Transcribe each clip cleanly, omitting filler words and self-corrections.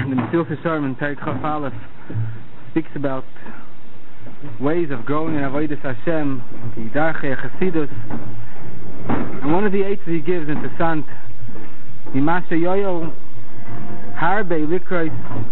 The Mesilas Yesharim in Perek Chaf Aleph speaks about ways of growing in Avodas Hashem, the Darchei Chassidus, and one of the eights he gives in Tesant, Imasha Yoyo Harbe Likrois,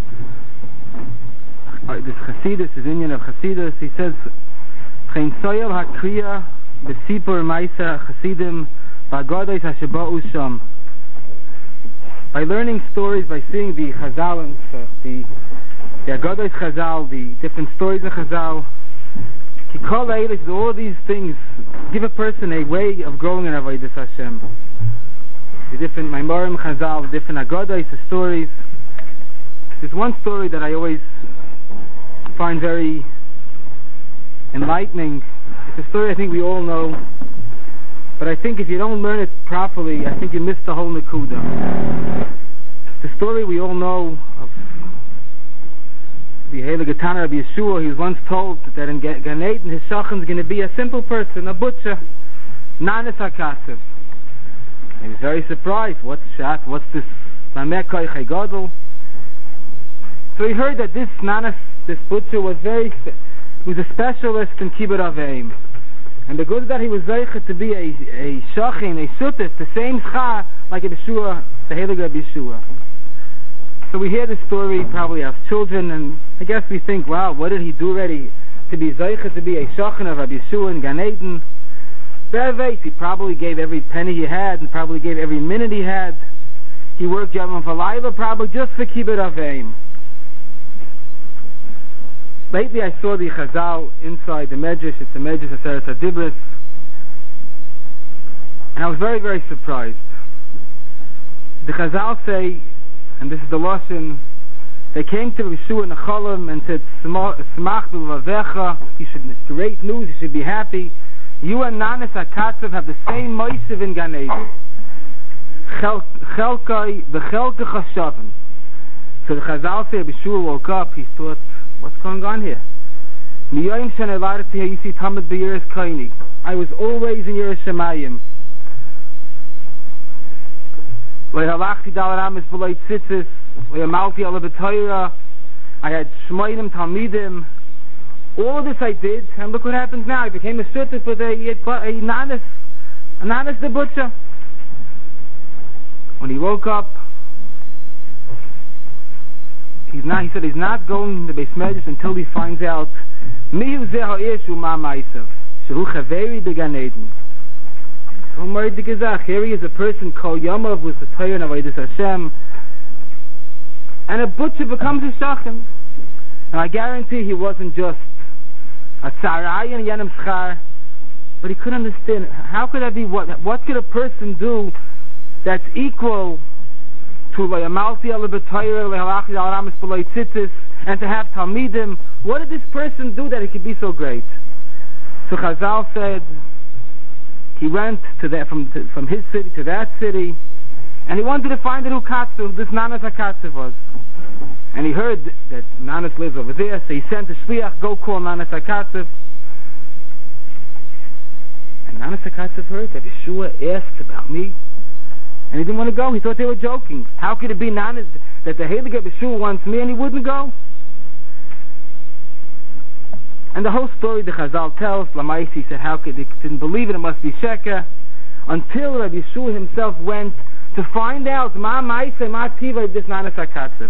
this Chassidus, this Indian of Chassidus, he says, Chen Soyel HaKriya Besipur Maisa Chasidim Bagodes HaShabau Sham. By learning stories, by seeing the Chazal, the Agodos Chazal, the different stories of Chazal, all these things give a person a way of growing in Avodas Hashem. The different Maimorim Chazal, the different Agodos, the stories. There's one story that I always find very enlightening. It's a story I think we all know, but I think if you don't learn it properly, I think you miss the whole Nekuda. The story we all know of the Heilige Tana Rabbi Yeshua. He was once told that in Gan Eden his shachan is going to be a simple person, a butcher, Nanas HaKasev. He was very surprised. What's Shat? What's this Lamek Koich Gadol? So he heard that this Nanas, this butcher, was a specialist in Kibbut Aveim. And because of that, he was zeichet to be a shachin, a sutif, the same schar like a Yeshua, the Heilige Rabbi Yeshua. So we hear this story probably as children, and I guess we think, wow, what did he do already to be zeichet to be a shachin of Rabbi Yeshua in Gan Eden? He probably gave every penny he had, and probably gave every minute he had. He worked Yom V'Layla probably just for Kibbut Aveim. Lately I saw the Chazal inside the Medrash. It's a Medrash of Aseret HaDibros, and I was very, very surprised. The Chazal say, and this is the Lashon, they came to Yeshua in the Cholim and said, Smach b'levavecha, you should, great news, you should be happy. You and Nanas HaKatzev have the same Moisev in Gan Eden. Chelkai v'chelka chashavim. So the Chazal say, Yeshua woke up, he thought, what's going on here? I was always in Yerushalayim. I had Shmoinim Talmidim. All of this I did, and look what happens now. I became a shuttif with a Nanas the butcher. When he woke up, he said he's not going to the Beis Medrash until he finds out Mihu Zeh Ha'ishu Ma Ma'asav Shehu Chaveri B'Gan Eden. So Moed Gezach, here he is, a person called Yamav, was the Torah of Avodas Hashem, and a butcher becomes a shachan. And I guarantee he wasn't just a tzarayin yanim schar, but he couldn't understand how could that be. What could a person do that's equal to Layamalti ala b'Torah, Lahalachid al Ramas b'Loi Tzitzis, and to have Talmidim? What did this person do that he could be so great? So Chazal said he went to from his city to that city, and he wanted to find out who this Nanas HaKatzev was. And he heard that Nanas lives over there, so he sent a shliach, go call Nanas HaKatzev. And Nanas HaKatzev heard that Yeshua asked about me, and he didn't want to go. He thought they were joking. How could it be Nanas that the Heilige Yeshua wants me and he wouldn't go? And the whole story the Chazal tells, Lamais, he said, how could he didn't believe it must be Sheker, until Rabbi Yeshua himself went to find out Ma Ma'aseh Ma Tiva this Nanas HaKatzev.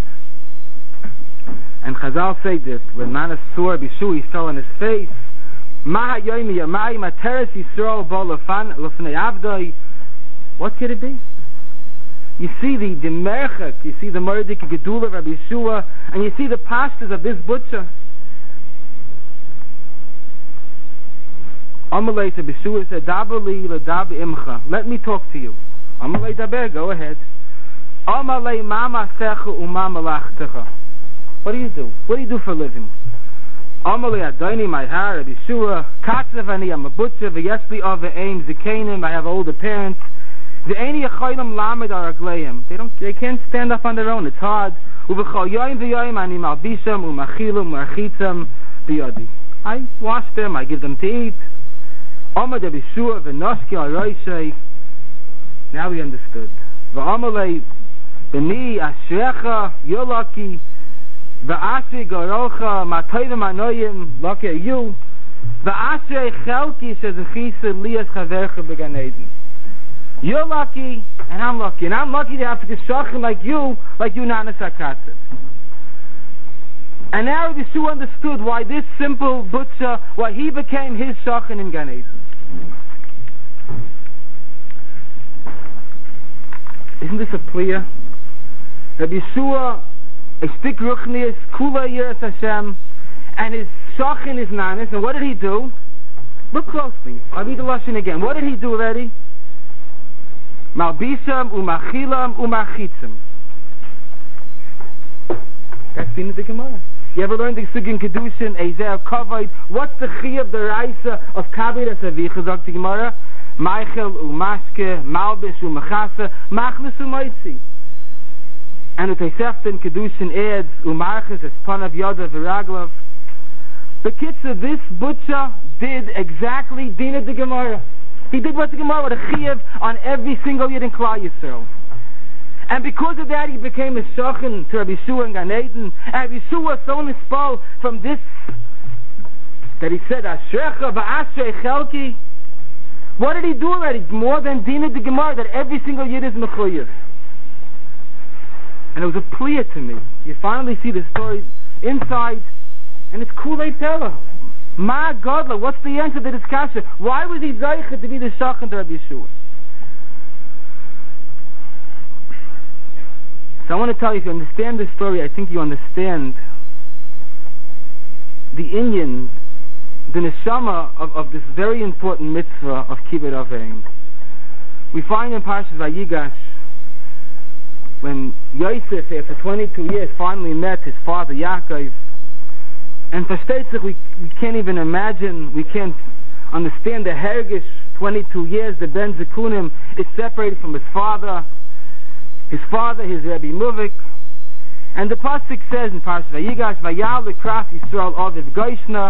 And Chazal say that when Nanas saw Rabbi Yeshua, he fell on his face. Ma Hayomi Yamayim Ateres Yisrael Bo Lefnei Avdoi. What could it be? You see the Merchak, you see the Mordik Gedula of Rabbi Yeshua, and you see the pastors of this butcher. Amalei to Yeshua said, Dabali l'dab imcha. Let me talk to you. Amalei daber, go ahead. Amalei mama secha umama lachtecha. What do you do? What do you do for a living? Amalei adoni my har Rabbi Yeshua. Katzev ani, I'm a butcher. V'yesli ave aim zikenim. I have older parents. V'eni yachoylam lamed aragleim. They can't stand up on their own. It's hard. Uv'chol yoyim v'yoyim ani malbisham u'machilum u'architzam b'yodi. I wash them. I give them to eat. Amad Rabbi Yeshua v'noshki al roishei. Now we understood. V'amalei B'ni ashrecha, you're lucky. V'ashrei garocha, ma'toivim anoyim, lucky are you. V'ashrei chelki, shezechisa liyas chavercha b'gan eden. You're lucky, and I'm lucky. And I'm lucky to have to shachin like you Nana Sarkatzev. And now Yeshua understood why this simple butcher, why he became his shachin in Gan Eden. Isn't this a plea? Rabbi Yeshua, a stick ruchnius, kula yiras Hashem, and his shachin is nanis. And what did he do? Look closely. I'll read the lashon again. What did he do already? Malbisham umachilam umachitzim. That's the end of the Gemara. You ever learned the Sugin Kedushin, Ezer Kavod? What's the Chiyuv, the Raisa of Kabiras Avicha, Dr. Gemara? Meichel umashke, Malbish umachasa, Machlis umaitzi. And the Tosefta Kedushin adds, Umarchas es Panav Yoda v'Raglav. The Kitzur, this butcher did exactly Dina the Gemara. He did what the Gemara, what a Chiyuv on every single Yid in Klal Yisrael. And because of that, he became a shachin to Rabbi Yeshua and Gan Eden. And Rabbi Yeshua was so inspired from this that he said, Ashrecha v'ashrei chelki. What did he do already? More than Dina the Gemara, that every single Yid is mechuyev. And it was a plea to me. You finally see the story inside, and it's Kulei Tela. Ma Godla, what's the answer to this kasha? Why was he Zaycha to be the shachin to Rabbi Yeshua? So I want to tell you, if you understand this story, I think you understand the inyan, the neshama of this very important mitzvah of Kibbut Aveim. We find in Parshas Vayigash, when Yosef, after 22 years, finally met his father Yaakov, and for Shteitzach, we can't even imagine, we can't understand the hergish 22 years that Ben Zekunim is separated from his father, his Rebbe Muvik. And the pasuk says in Parshas Vayigash, Vayal lekras Yisrael Aviv Goishna.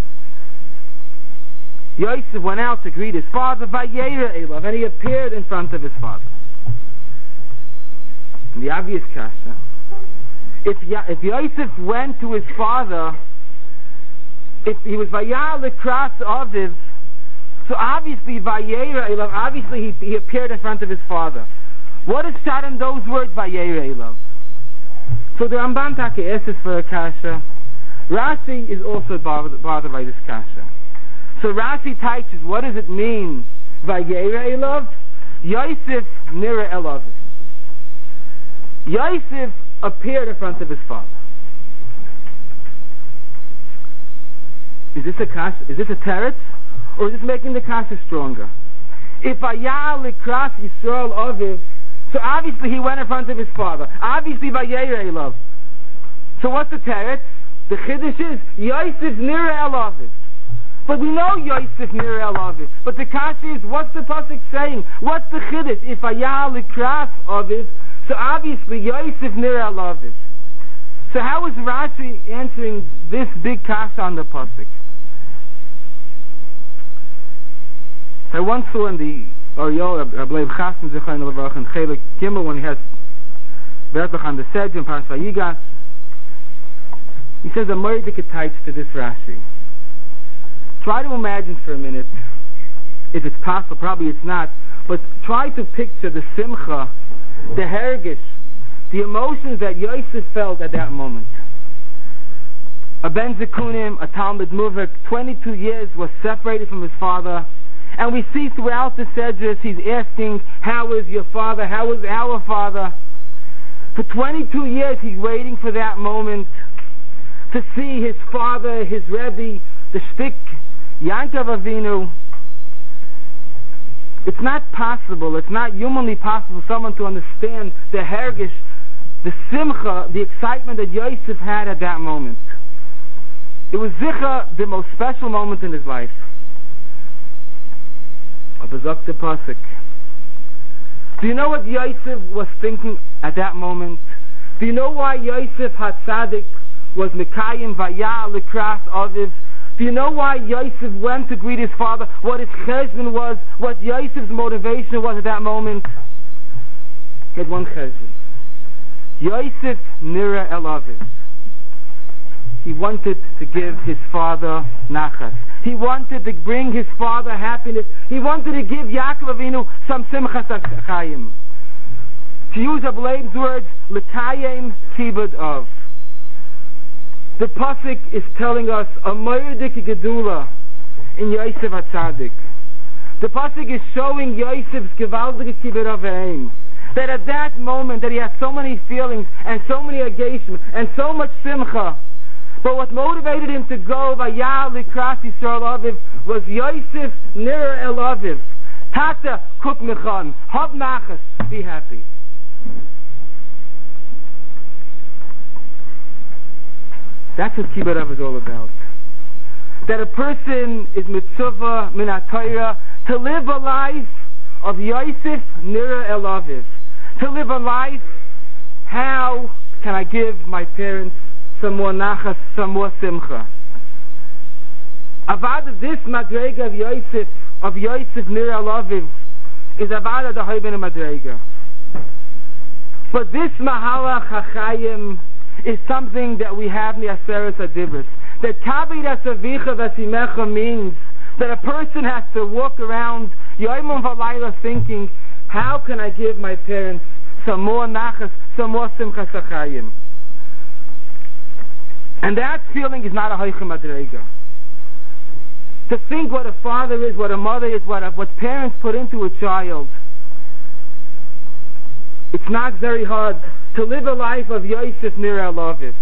Yosef went out to greet his father, Vayera Elav, and he appeared in front of his father. And the obvious kasha, if Yosef went to his father, if he was Vayal lekras Aviv, so obviously Vayera Elav, obviously he appeared in front of his father. What is shot in those words, Vayera Elav? So the Ramban Taka asks for a kasha. Rashi is also bothered by this kasha. So Rashi teaches, what does it mean, Vayera Elav? Yosef nira Elav. Yosef appeared in front of his father. Is this a kasha? Is this a teretz? Or is this making the kasha stronger? If Vayal lekras Yisrael Aviv, so obviously he went in front of his father. Obviously Vayera Elav. So what's the teretz? The chiddush is Yosef nira Elav. But we know Yosef nira Elav. But the kasha is, what's the pasuk saying? What's the chiddush? If Vayal lekras Aviv, so obviously Yosef nira Elav. So how is Rashi answering this big kasha on the pasuk? I once saw in the Oriol, I believe Chassan Zechayin Levarach and Chelik Gimel, when he has Bertach on the Sedge in Parshas Vayigash, he says a murder tights to this Rashi. Try to imagine for a minute, if it's possible, probably it's not, but try to picture the simcha, the hergish, the emotions that Yosef felt at that moment. A Ben Zekunim, a Talmud Muvik, 22 years was separated from his father. And we see throughout the Sedras, he's asking, how is your father? How is our father? For 22 years, he's waiting for that moment to see his father, his Rebbe, the shtik, Yankov Avinu. It's not possible, it's not humanly possible for someone to understand the hergish, the simcha, the excitement that Yosef had at that moment. It was zicha, the most special moment in his life. Do you know what Yosef was thinking at that moment? Do you know why Yosef HaTzadik was Mekayim Vayal Lekras Aviv? Do you know why Yosef went to greet his father? What his cheshbon was? What Yosef's motivation was at that moment? He had one cheshbon. Yosef Nira El Aviv. He wanted to give his father nachas. He wanted to bring his father happiness. He wanted to give Yaakov Avinu some simchas chayim. To use Ableim's words, l'kayim kibud of. The pasuk is telling us a moedik gedula in Yosef HaTzadik. The pasuk is showing Yosef's gewaldige kibud of aim. That at that moment that he had so many feelings and so many agashim and so much simcha. But what motivated him to go vayal likras Yisrael Aviv was Yosef Nira El Aviv. Tata kuk mechan, hab nachas, be happy. That's what Kibbutz Av is all about. That a person is mitzvah min HaTorah to live a life of Yosef Nira El Aviv. To live a life, how can I give my parents some more nachas, some more simcha? Avada, this madrega of Yosef Nira El Aviv, is avada the hoibin madrega. But this mahalach hachayim is something that we have in the Aseret Adibris. That kabidas avicha v'simecha means that a person has to walk around yomim v'layla thinking, how can I give my parents some more nachas, some more simchas hachayim? And that feeling is not a hoichem madrega. To think what a father is, what a mother is, what parents put into a child, it's not very hard to live a life of Yosef Nira El Aviv.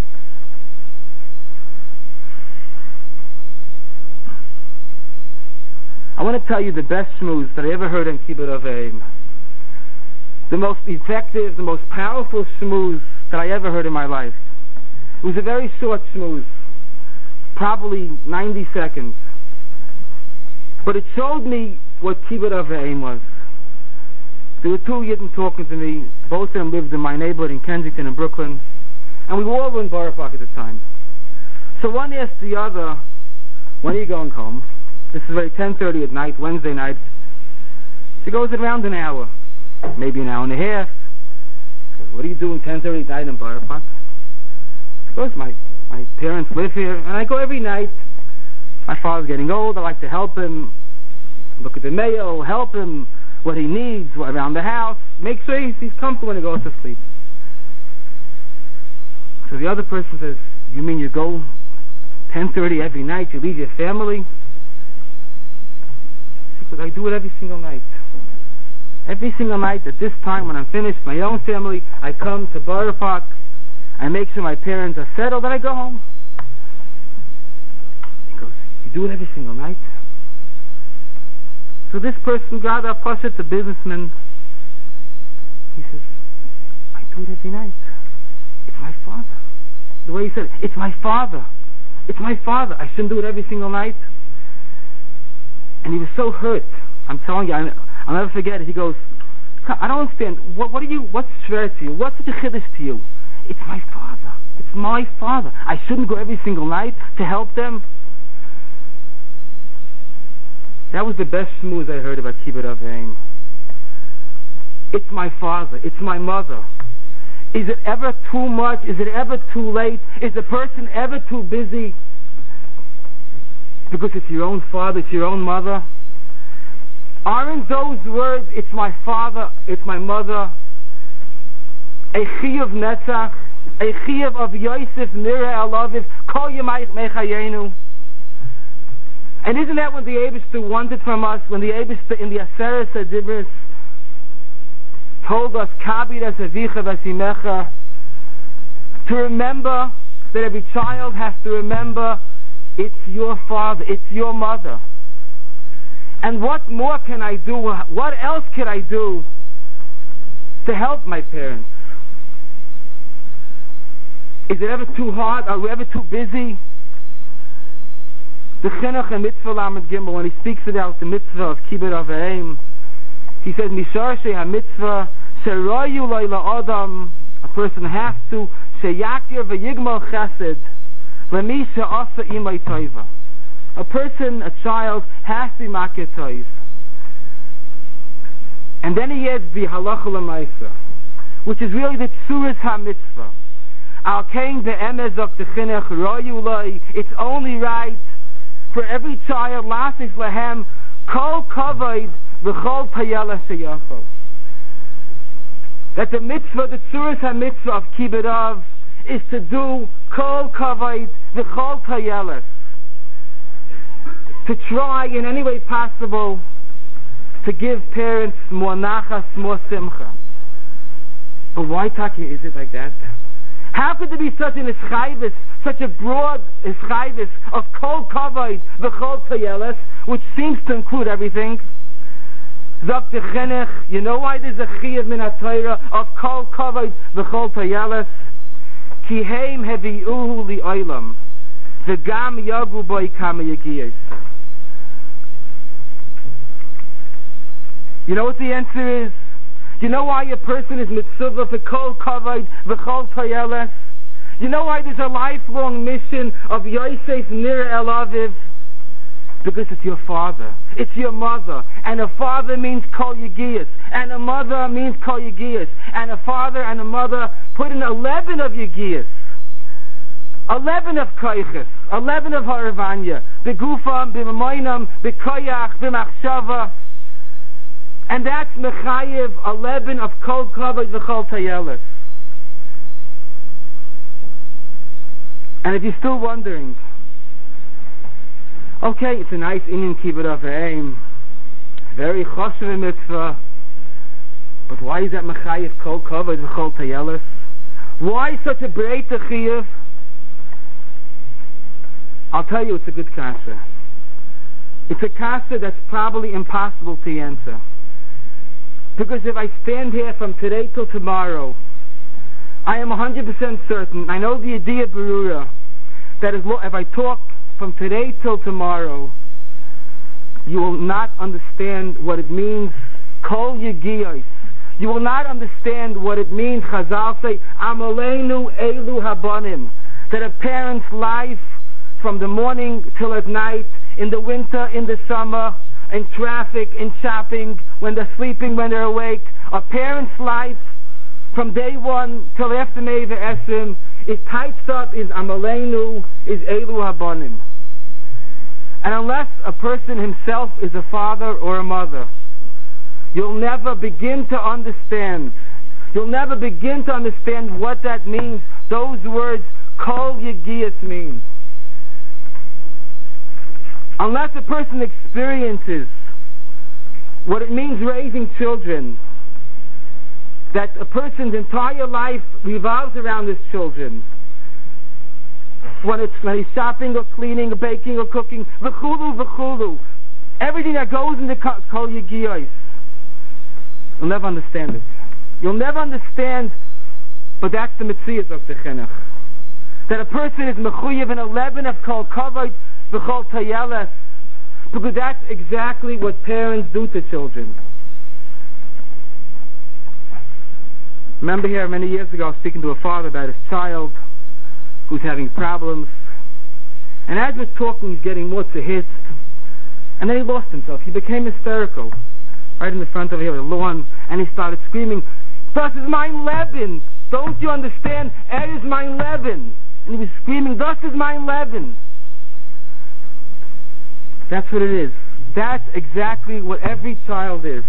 I want to tell you the best shmooze that I ever heard in Kibbutz Av V'Aim. The most effective, the most powerful shmooze that I ever heard in my life. It was a very short shmooze, probably 90 seconds. But it showed me what Kibbutz Av V'Aim was. There were two Yidden talking to me. Both of them lived in my neighborhood in Kensington and Brooklyn. And we all were in Borough Park at the time. So one asked the other, when are you going home? This is very 10:30 at night, Wednesday night. She goes, around an hour, maybe an hour and a half. She goes, what are you doing 10:30 at night in Borough Park? She goes, my parents live here, and I go every night. My father's getting old, I like to help him, look at the mail, help him, what he needs around the house, make sure he's comfortable when he goes to sleep. So the other person says, you mean you go 10:30 every night, you leave your family? She says, I do it every single night. Every single night at this time when I'm finished, my own family, I come to Borough Park, I make sure my parents are settled, and I go home. He goes, you do it every single night? So this person got up, Pashat, the businessman. He says, I do it every night. It's my father. The way he said, it's my father. It's my father. I shouldn't do it every single night. And he was so hurt. I'm telling you, I'll never forget it. He goes, I don't understand. What's shver to you? What's such a chiddush to you? It's my father. It's my father. I shouldn't go every single night to help them. That was the best shmooze I heard about Kibbutz Av V'Aim. It's my father. It's my mother. Is it ever too much? Is it ever too late? Is a person ever too busy? Because it's your own father, it's your own mother. Aren't those words, it's my father, it's my mother, a chiyuv netzach, a chiyuv of Yosef Nira El Aviv, kol yamayich mechayenu? And isn't that what the Eibishter wanted from us, when the Eibishter in the Aseret Adibris told us, Kabidas avicha v'asimecha, to remember that every child has to remember it's your father, it's your mother. And what more can I do? What else can I do to help my parents? Is it ever too hard? Are we ever too busy? The Chinuch and Mitzvah Lamed Gimel, when he speaks about the mitzvah of Kibbutz Av V'Aim, he says, Mishar sheha mitzvah sheroyu lo'ila adam, a person has to sheyakir v'yigmal chesed l'mi she'asa imay toiva. A person, a child, has to be makir toiv. And then he adds the halacha l'maisa. which is really the Tzuras HaMitzvah. Al Kain Be'emes of the Chinuch Royu Loi, it's only right for every child, Lasis Lehem, Kol Kavod V'chol Payela Sheyachol. That the mitzvah, the Tzuras HaMitzvah of Kibbud Av, is to do Kol Kavod V'chol Payela, to try in any way possible to give parents more nachas, more simcha. But why, Taki, is it like that? How could there be such an ischayvis, such a broad ischayvis of kol kavod v'chol tayeles, which seems to include everything? Zok the Chinuch, you know why there's a chiyuv min ha-Torah of kol kavod v'chol tayeles? Ki heim hevi'uhu li'olam v'gam yagu boi kama yagiyos. You know what the answer is? You know why a person is mitzvah for kol kavod v'chol tayeles? You know why there's a lifelong mission of Yosef Nir El Aviv? Because it's your father, it's your mother, and a father means kol yigiyas, and a mother means kol yigiyas, and a father and a mother put in 11 of yigiyas, 11 of koiches, 11 of haravanya, begufam, b'mamoinam, b'koyach, b'machshava. And that's mechayev 11 of kol kavod v'chol tayeles. And if you're still wondering, okay, it's a nice Inyan Kibbud Av V'Eim, very choshev mitzvah, but why is that mechayev kol kavod v'chol tayeles? Why such a breita chiyuv? I'll tell you, it's a good kasha. It's a kasha that's probably impossible to answer. Because if I stand here from today till tomorrow, I am 100% certain, I know the idea berura, that if I talk from today till tomorrow, you will not understand what it means, kol yigiyos. You will not understand what it means, Chazal say, Amaleinu elu habanim, that a parent's life from the morning till at night, in the winter, in the summer, in traffic, in shopping, when they're sleeping, when they're awake, a parent's life from day one till after Mei V'Esrim is typed up, is Amaleinu, is Elu Habanim. And unless a person himself is a father or a mother, you'll never begin to understand. You'll never begin to understand what that means. Those words, Kol Yigiyas, mean. Unless a person experiences what it means raising children, that a person's entire life revolves around his children, when he's shopping or cleaning or baking or cooking, v'chulu, everything that goes into kol yigiyos, you'll never understand it. You'll never understand, but that's the mitzvah of the Chinuch. That a person is mechuyev in 11 of kol kavod v'chol tayeles, because that's exactly what parents do to children. Remember here many years ago I was speaking to a father about his child who's having problems, and as we're talking he's getting more to hits, and then he lost himself. He became hysterical right in the front of here, the lawn, and he started screaming, "Das ist mein Leben! Don't you understand? Is mein Leben!" And he was screaming, "Das ist mein Leben!" That's what it is. That's exactly what every child is.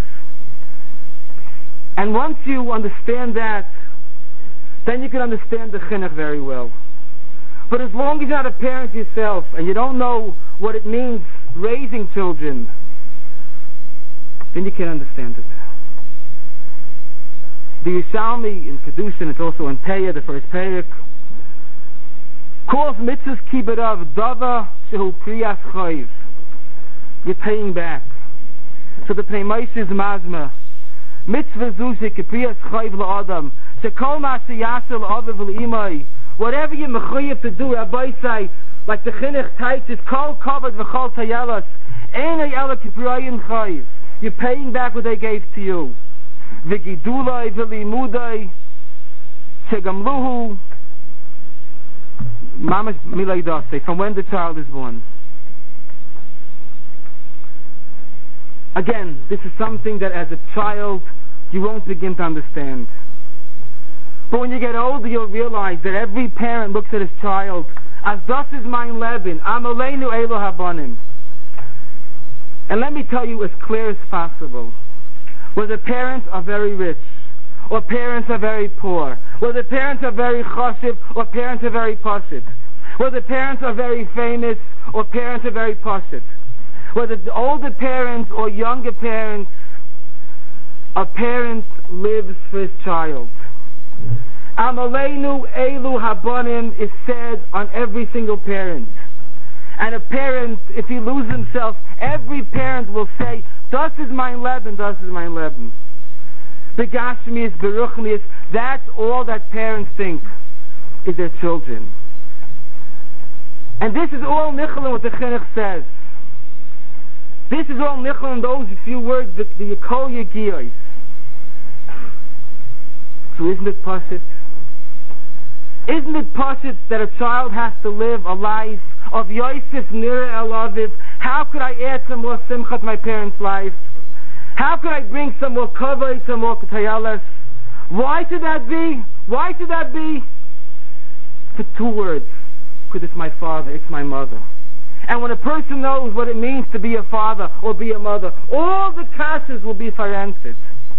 And once you understand that, then you can understand the Chinuch very well. But as long as you're not a parent yourself and you don't know what it means raising children, then you can't understand it. The Yerushalmi in Kedushin, it's also in Peah, the first Perik, calls mitzvahs kibbud av dava shehu kriyas chayv. You're paying back. So the Pnei Moshe is mazma. Mitzvah zuzi kipriyas chayv la'adam. Shekol ma sheyaseh la'aviv l'imai. Whatever you're mechuyev to do, Rabbi say, like the Chinuch teaches, kol kavod v'chol tayeles, einay ela kipriyim chayv. You're paying back what they gave to you. V'gidulai v'limudai shegamluhu mamash milaydase, from when the child is born. Again, this is something that as a child you won't begin to understand. But when you get older, you'll realize that every parent looks at his child as das is mein Leben, Amaleinu Elu Habanim. And let me tell you as clear as possible, whether parents are very rich, or parents are very poor, whether parents are very chashiv, or parents are very pashit, whether parents are very famous, or parents are very pashit, whether the older parents or younger parents, a parent lives for his child. Amaleinu Elu Habanim is said on every single parent. And a parent, if he loses himself, every parent will say, das is mein Leben, das is mein Leben. Begashmius, Beruchmius, that's all that parents think is their children. And this is all Nicholas what the Chinuch says. This is all Nicholas in those few words, the Yekol Yegiyos. So isn't it pashit? Isn't it pashit that a child has to live a life of Yosef Nira El Aviv? How could I add some more simcha to my parents' life? How could I bring some more kavod, some more katayalas? Why should that be? Why should that be? For two words. Because it's my father, it's my mother. And when a person knows what it means to be a father or be a mother, all the kashas will be answered.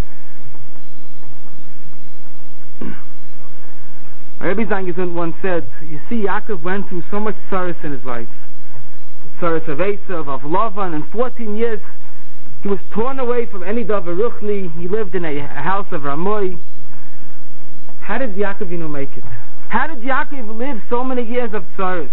Rabbi Zangezun once said, you see, Yaakov went through so much sorrows in his life. Sorrows of Esav, of Lavan, and 14 years he was torn away from any davar ruchni. He lived in a house of Ramoy. How did Yaakov make it? How did Yaakov live so many years of sorrows?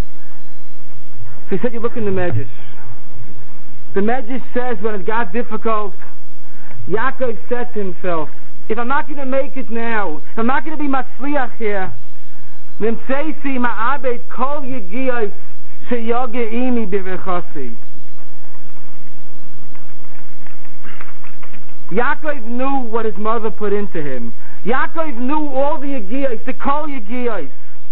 So he said, you look in the Medrash. The Medrash says when it got difficult, Yaakov said to himself, if I'm not going to make it now, if I'm not going to be matzliach here, Nimseisi ma'abed kol yegiyos sheyoge'imi b'rechasi. Yaakov knew what his mother put into him. Yaakov knew all the yegiyos, the kol yegiyos.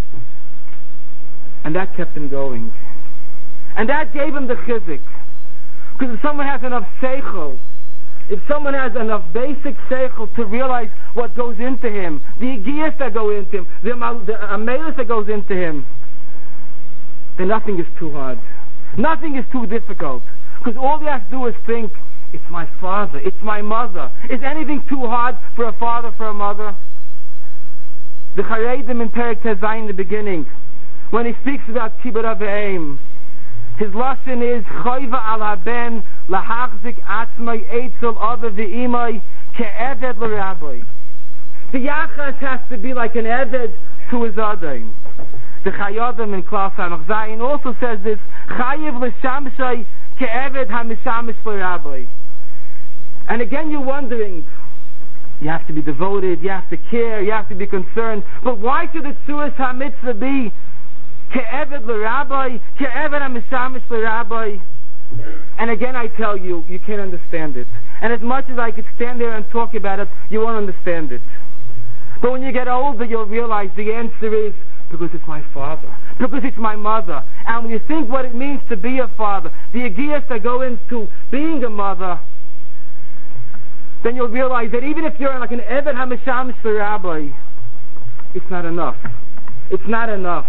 And that kept him going. And that gave him the chizik. Because if someone has enough seichel, if someone has enough basic seichel to realize what goes into him, the yegiyos that go into him, the amelis that goes into him, then nothing is too hard. Nothing is too difficult. Because all he has to do is think, it's my father, it's my mother. Is anything too hard for a father, for a mother? The Charedim in Perek Tezayin in the beginning, when he speaks about Kibbur Aveim, his lashon is Choyva al haben lahachzik atzmai eitzel ave ve'imai ke'eved l'rabbi. The yachas has to be like an eved to his adayim. The Chayodim in Klal Samach Zayin also says this, Chayiv l'shamshay ke'eved ha'mishamish l'rabbi. And again you're wondering, you have to be devoted, you have to care, you have to be concerned, but why should the Tzuras HaMitzvah be Ke'eved l'rabbi, ke'eved ha'mishamish l'rabbi? And again I tell you, you can't understand it. And as much as I could stand there and talk about it, you won't understand it. But when you get older, you'll realize the answer is, because it's my father, because it's my mother. And when you think what it means to be a father, the yegiyos that go into being a mother, then you'll realize that even if you're like an eved ha'mishamish l'rabbi, it's not enough. It's not enough.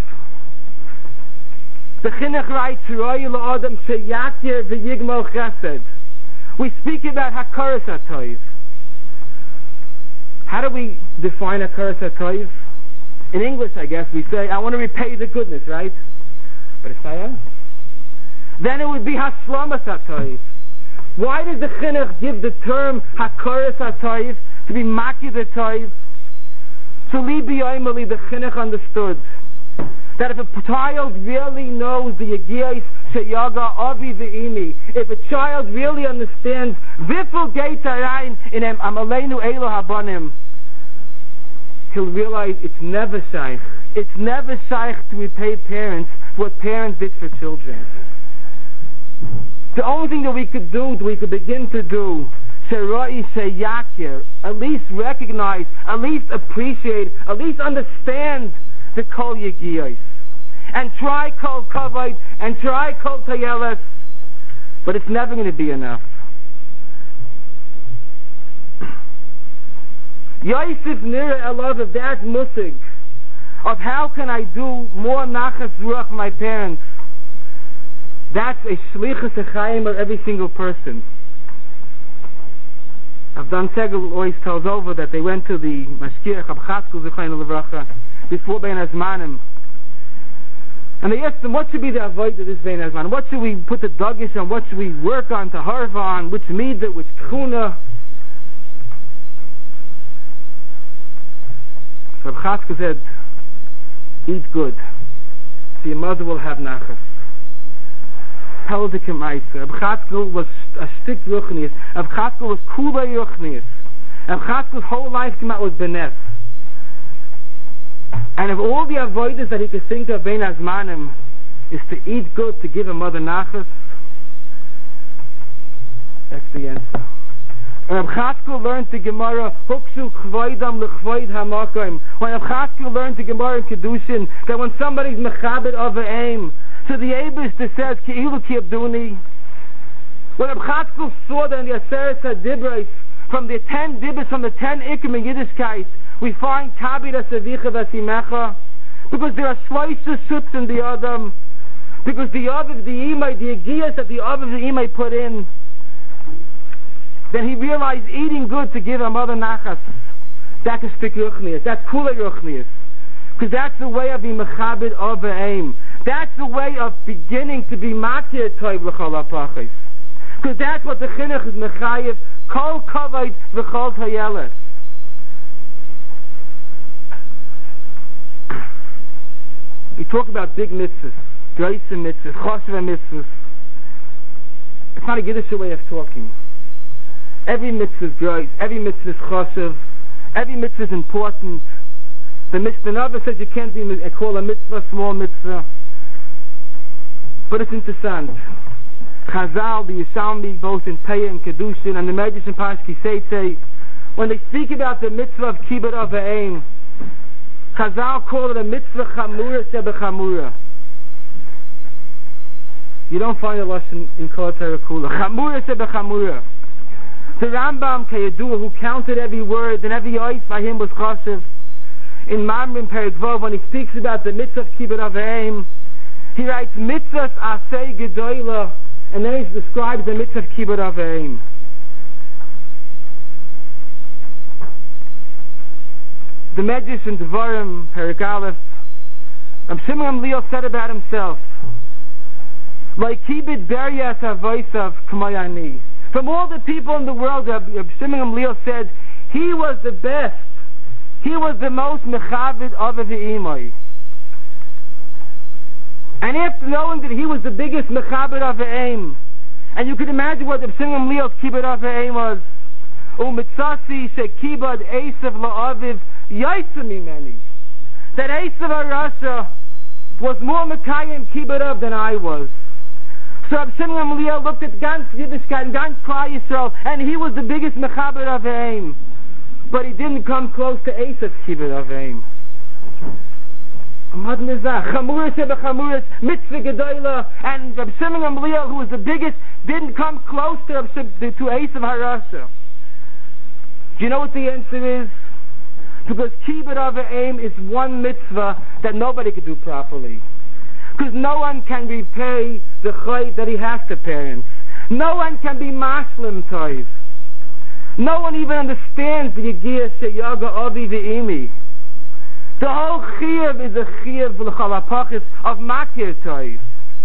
The Chinuch writes, Roi la'adam sheyakir v'yigmal chesed. We speak about hakaras hatoiv. How do we define hakaras hatoiv? In English, I guess, we say, I want to repay the goodness, right? But it's not enough. Then it would be haslamas hatoiv. Why did the Chinuch give the term hakaras hatoiv to be maki the toiv? So Libi Oimali, the Chinuch understood that if a child really knows the yegiyos sheyaga avi ve'imi, if a child really understands viful geit harayin in Amaleinu Elu Habanim, he'll realize it's never shaykh. It's never shaykh to repay parents for what parents did for children. The only thing that we could do, that we could begin to do, Sherai Sheyakir, at least recognize, at least appreciate, at least understand the kol yegiyos, and try kol kavod, and try kol tayeles, but it's never going to be enough. Yosef Nira Elav, that musig of how can I do more nachas ruach for my parents, that's a shlichus echayim of every single person. Avdan Segel always tells over that they went to the Mashkiach Abchatzkel Zechayim Levracha before Bein Hazmanim, and they asked him, what should be the avoid of this Bein Hazmanim? What should we put the dagish on? What should we work on, to harva on? Which midah, which tchuna? So Abchatzkel said, eat good, so your mother will have nachas. Peldikim Eisa. Abchatzkel was a shtik ruchnius. Abchatzkel was kulei ruchnius. Abchatzkel's whole life came out was benef. And of all the avoiders that he could think of, Bein Hazmanim, is to eat good, to give a mother nachas. That's the answer. When Abchatzkel learned the Gemara, Hukshu Chvoidam L'Chvoid HaMakom. When Abchatzkel learned the Gemara in Kedushin, that when somebody's mechabed of a aim, so the Eibush that says Keilu Ki Abduni. When Abchatzkel saw that in the Aseret HaDibros, from the 10 dibros, from the 10 ikim in Yiddishkeit, we find Kabir Asavicha Vasimecha, because there are slices suits in the Adam, because the Aviv, the Imai, the Agiyas that the Aviv, the Imai put in, then he realized eating good to give a mother nachas, that's a stik ruchnius, that's kula ruchnius, because that's the way of being mechabed of a aim. That's the way of beginning to be makir toiv l'chol ha'pachis, because that's what the chinuch is mechayev kol kavod v'chol hayeles. We talk about big mitzvahs, groise mitzvahs, choshev mitzvahs. It's not a Yiddish way of talking. Every mitzvah is groise, every mitzvah is choshev, every mitzvah is important. The Mishnah says you can't call a mitzvah small mitzvah. But it's interessant. Chazal, the Yishalmi, both in Peah and Kedushin, and the Medrash and Parsh Kiseitze, when they speak about the mitzvah of Kibbud of Ha'aim, Chazal call it a mitzvah chamura shebechamura. You don't find a lashon in Kol Torah Kula. Chamura shebechamura. The Rambam Kayadua, who counted every word and every ois by him was choshev, in Mamrim Perek Vav, when he speaks about the mitzvah of Kibbud of Ha'aim, he writes mitzvahs asay gedoyla, and then he describes the mitzvah of Kibbud of Ha'aim. The Medrash in Devarim Perek Aleph, Shimon Leo said about himself, like Kibbud Beryas Avoisav K'mayani. From all the people in the world, Shimon Leo said he was the best. He was the most mechaved of the imay. And after knowing that he was the biggest mechabed of the aim, and you can imagine what the Shimon Leo's kibbud of the aim was, umitzasi shekibad Esav la'aviv yaisami meni, that Esav Arasha was more mekayim kibbud of than I was. So Shimon Leo looked at Gans Yiddishkeit and Gans Klal Yisrael, and he was the biggest mechabed of the aim. But he didn't come close to Esav's kibbud of Ha'aim. Amad Mizah, Chamuris Shebechamuris, Mitzvah Gedoyla, and Reb Shimon Gamliel, who was the biggest, didn't come close to Esav Harasha. Do you know what the answer is? Because kibbud of Ha'aim is one mitzvah that nobody could do properly. Because no one can repay the chayv that he has to parents. No one can be mashlim toiv. No one even understands the Yigiyah Sheyaga Avi V'imi. The whole Chiyuv is a Chiyuv V'Chalapachis of Makir Toiv.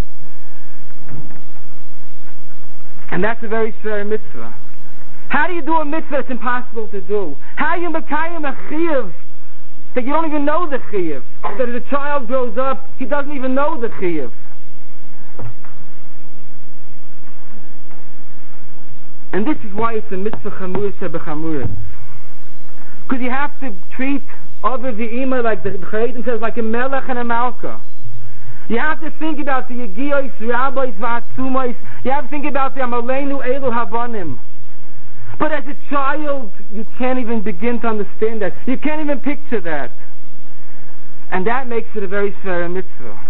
And that's a very severe mitzvah. How do you do a mitzvah that's impossible to do? How do you Mekayim a Chiyuv that you don't even know the Chiyuv? That as a child grows up, he doesn't even know the Chiyuv. And this is why it's a mitzvah chamuris shebechamuris. Because you have to treat other v'ima, like the Charedim says, like a melech and a malka. You have to think about the yegiyos, rabbis, v'atzumos. You have to think about the amalenu elu habanim. But as a child, you can't even begin to understand that. You can't even picture that. And that makes it a very severe mitzvah.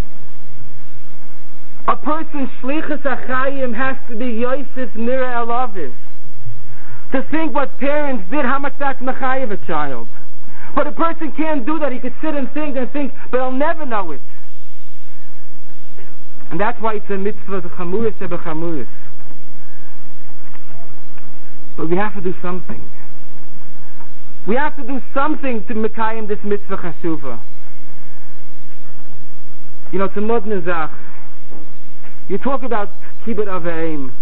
A person's shlichus achayim has to be Yosef Nira Elaviv. to think what parents did, how much that's mechayev a child. But a person can't do that. He could sit and think, but he'll never know it. And that's why it's a mitzvah, the chamuris ebechamuris. But we have to do something. We have to do something to mekayim this mitzvah chashuva. You know, it's a modern zach. You talk about kibbut aveim.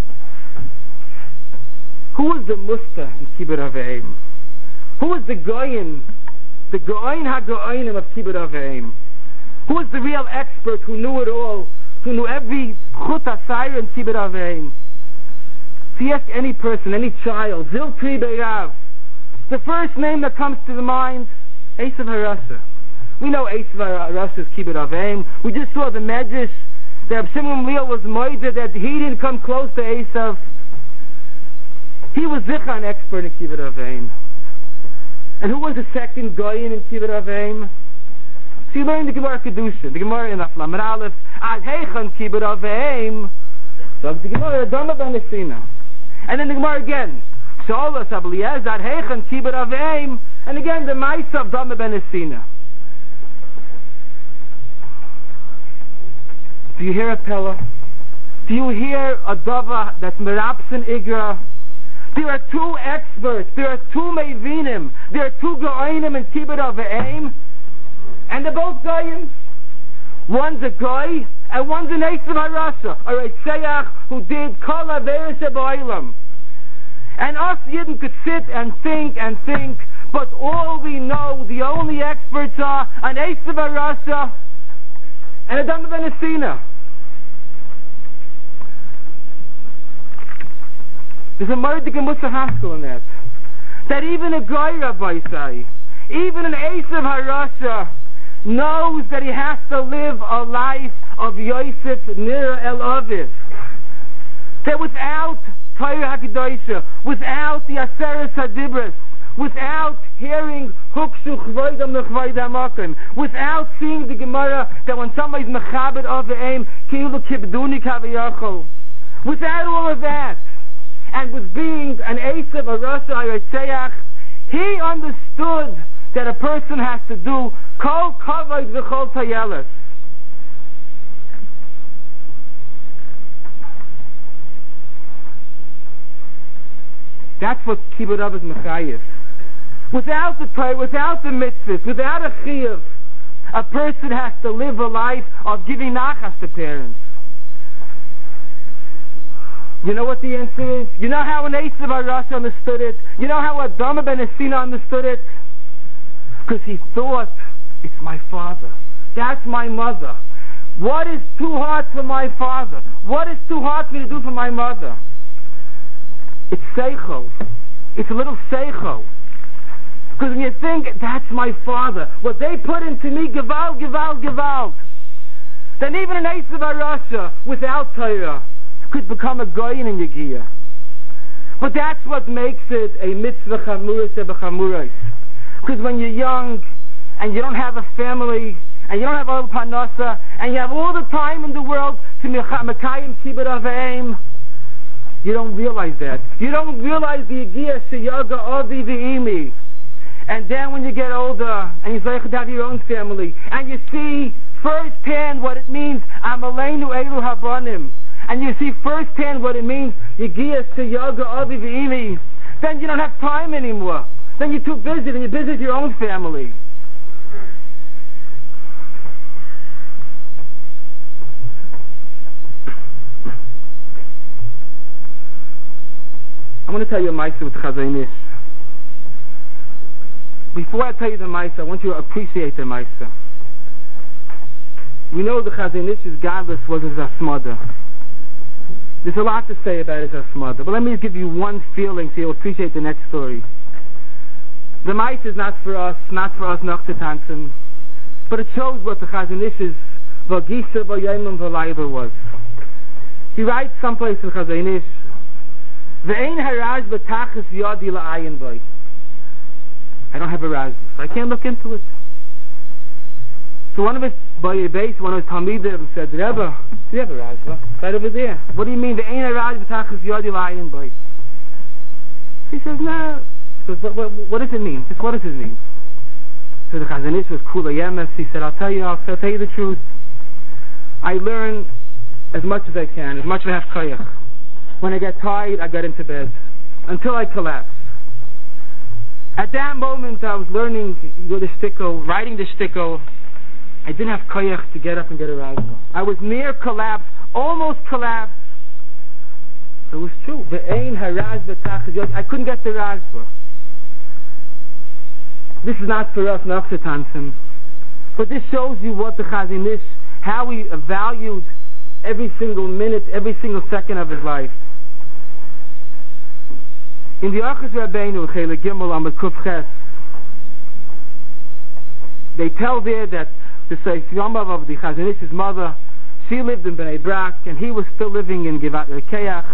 Who was the musta in kibbut aveim? Who was the goyin ha-goyinim of kibbut aveim? Who was the real expert who knew it all, who knew every chut asayir in kibbut aveim? If you ask any person, any child, Zil Pri Beirav, the first name that comes to the mind, Esav Harasa. We know Esav Harasa's kibbut aveim. We just saw the medrash that Reb Shimon Gamliel was moided that he didn't come close to Esav. He was zicha, an expert in kibbut aveim. And who was the second goyin in kibbut aveim? So you learn the Gemara Kedusha, the Gemara in Aflam and Aleph, Ad Heichan kibbut aveim. So the Gemara Dama ben Esina. And then the Gemara again, Sholas Abliez, Ad Heichan kibbut aveim. And again the Maisa of Dama ben Esina. Do you hear a Pella? Do you hear a Dava that's Merapsin Igra? There are two experts, there are two Mevinim, there are two Goyinim in kibbut aveim, and they're both Goyim. One's a Goy, and one's an Esav Harasa, or a Seyach who did Kol Averis Ba'olam. And us Yidden could sit and think, but all we know, the only experts are an Esav Harasa and a Dama ben Esina. There's a Murdik and Musa Haskell in that. That even a Goy Rabbi say, even an Esav Harasa knows that he has to live a life of Yosef Nira El Aviv. That without Torah HaKadoshah, without the Aseres HaDibros, without hearing Hukshu Chvoidam Nechvoidam Akim, without seeing the Gemara that when somebody's Mechabed Aveim, Kilu Kibduni Kaviyachol, without all of that, and with being an Esav, a Rasha, a Tzayach, he understood that a person has to do Kol Kavod V'Chol Tayeles. That's what kibbut av is mechayev. Without the Torah, without the mitzvahs, without a chiyuv, a person has to live a life of giving nachas to parents. You know what the answer is? You know how an Esav Harasa understood it? You know how a Dama ben Esina understood it? Because he thought, it's my father. That's my mother. What is too hard for my father? What is too hard for me to do for my mother? It's seichel. It's a little seichel. Because when you think, that's my father, what they put into me, gewalt, gewalt, gewalt, then even an Esav Harasa without Torah could become a goyin in Yegiya. But that's what makes it a mitzvah chamuris ebechamuris. Because when you're young and you don't have a family and you don't have all the parnasa and you have all the time in the world to mekayim kibbut aveim, you don't realize that. You don't realize the Yegiya sheyaga avi v'imi. And then when you get older and you have your own family and you see firsthand what it means, Amaleinu Elu Habanim, and you see firsthand what it means, Yegiya sheyaga avi v'imi, then you don't have time anymore. Then you're too busy, then you're busy with your own family. I'm going to tell you a Maisa with Chazon Ish. Before I tell you the Maisa, I want you to appreciate the Maisa. We know the Chazon Ish's godless was his asmada. There's a lot to say about his asmada, but let me give you one feeling so you'll appreciate the next story. The Maisa is not for us noch to tanzen, but it shows what the Chazon Ish's V'Gisha V'Yomim V'Layla was. He writes someplace in Chazon Ish, Ve'ein haraj b'tachas yadi la'ayin boy. I don't have a razva, so I can't look into it. So one of his one of his talmidim said, Rebbe, do you have a razva? Right over there. What do you mean? Ve'ein haraj b'tachas yadi la'ayin boy. He says, no. He says, what does it mean? Just what does it mean? So the Chazon Ish was Kula Yemes. He said, I'll tell you the truth. I learn as much as I can, as much as I have koyach. When I get tired, I get into bed until I collapse. At that moment, I was learning the shtickle, writing the shtickle. I didn't have koyach to get up and get a razva. I was near collapse, almost collapsed. So it was true. I couldn't get the razva. This is not for us, Nachsetansen. But this shows you what the Chazon Ish, how he valued every single minute, every single second of his life. In the Orchos Rabbeinu, Chelik Gimel Amud Kuf Ches, they tell there that the Seif Yomav of the Chazon Ish's mother, she lived in Bnei Brak, and he was still living in Givat Rekeach.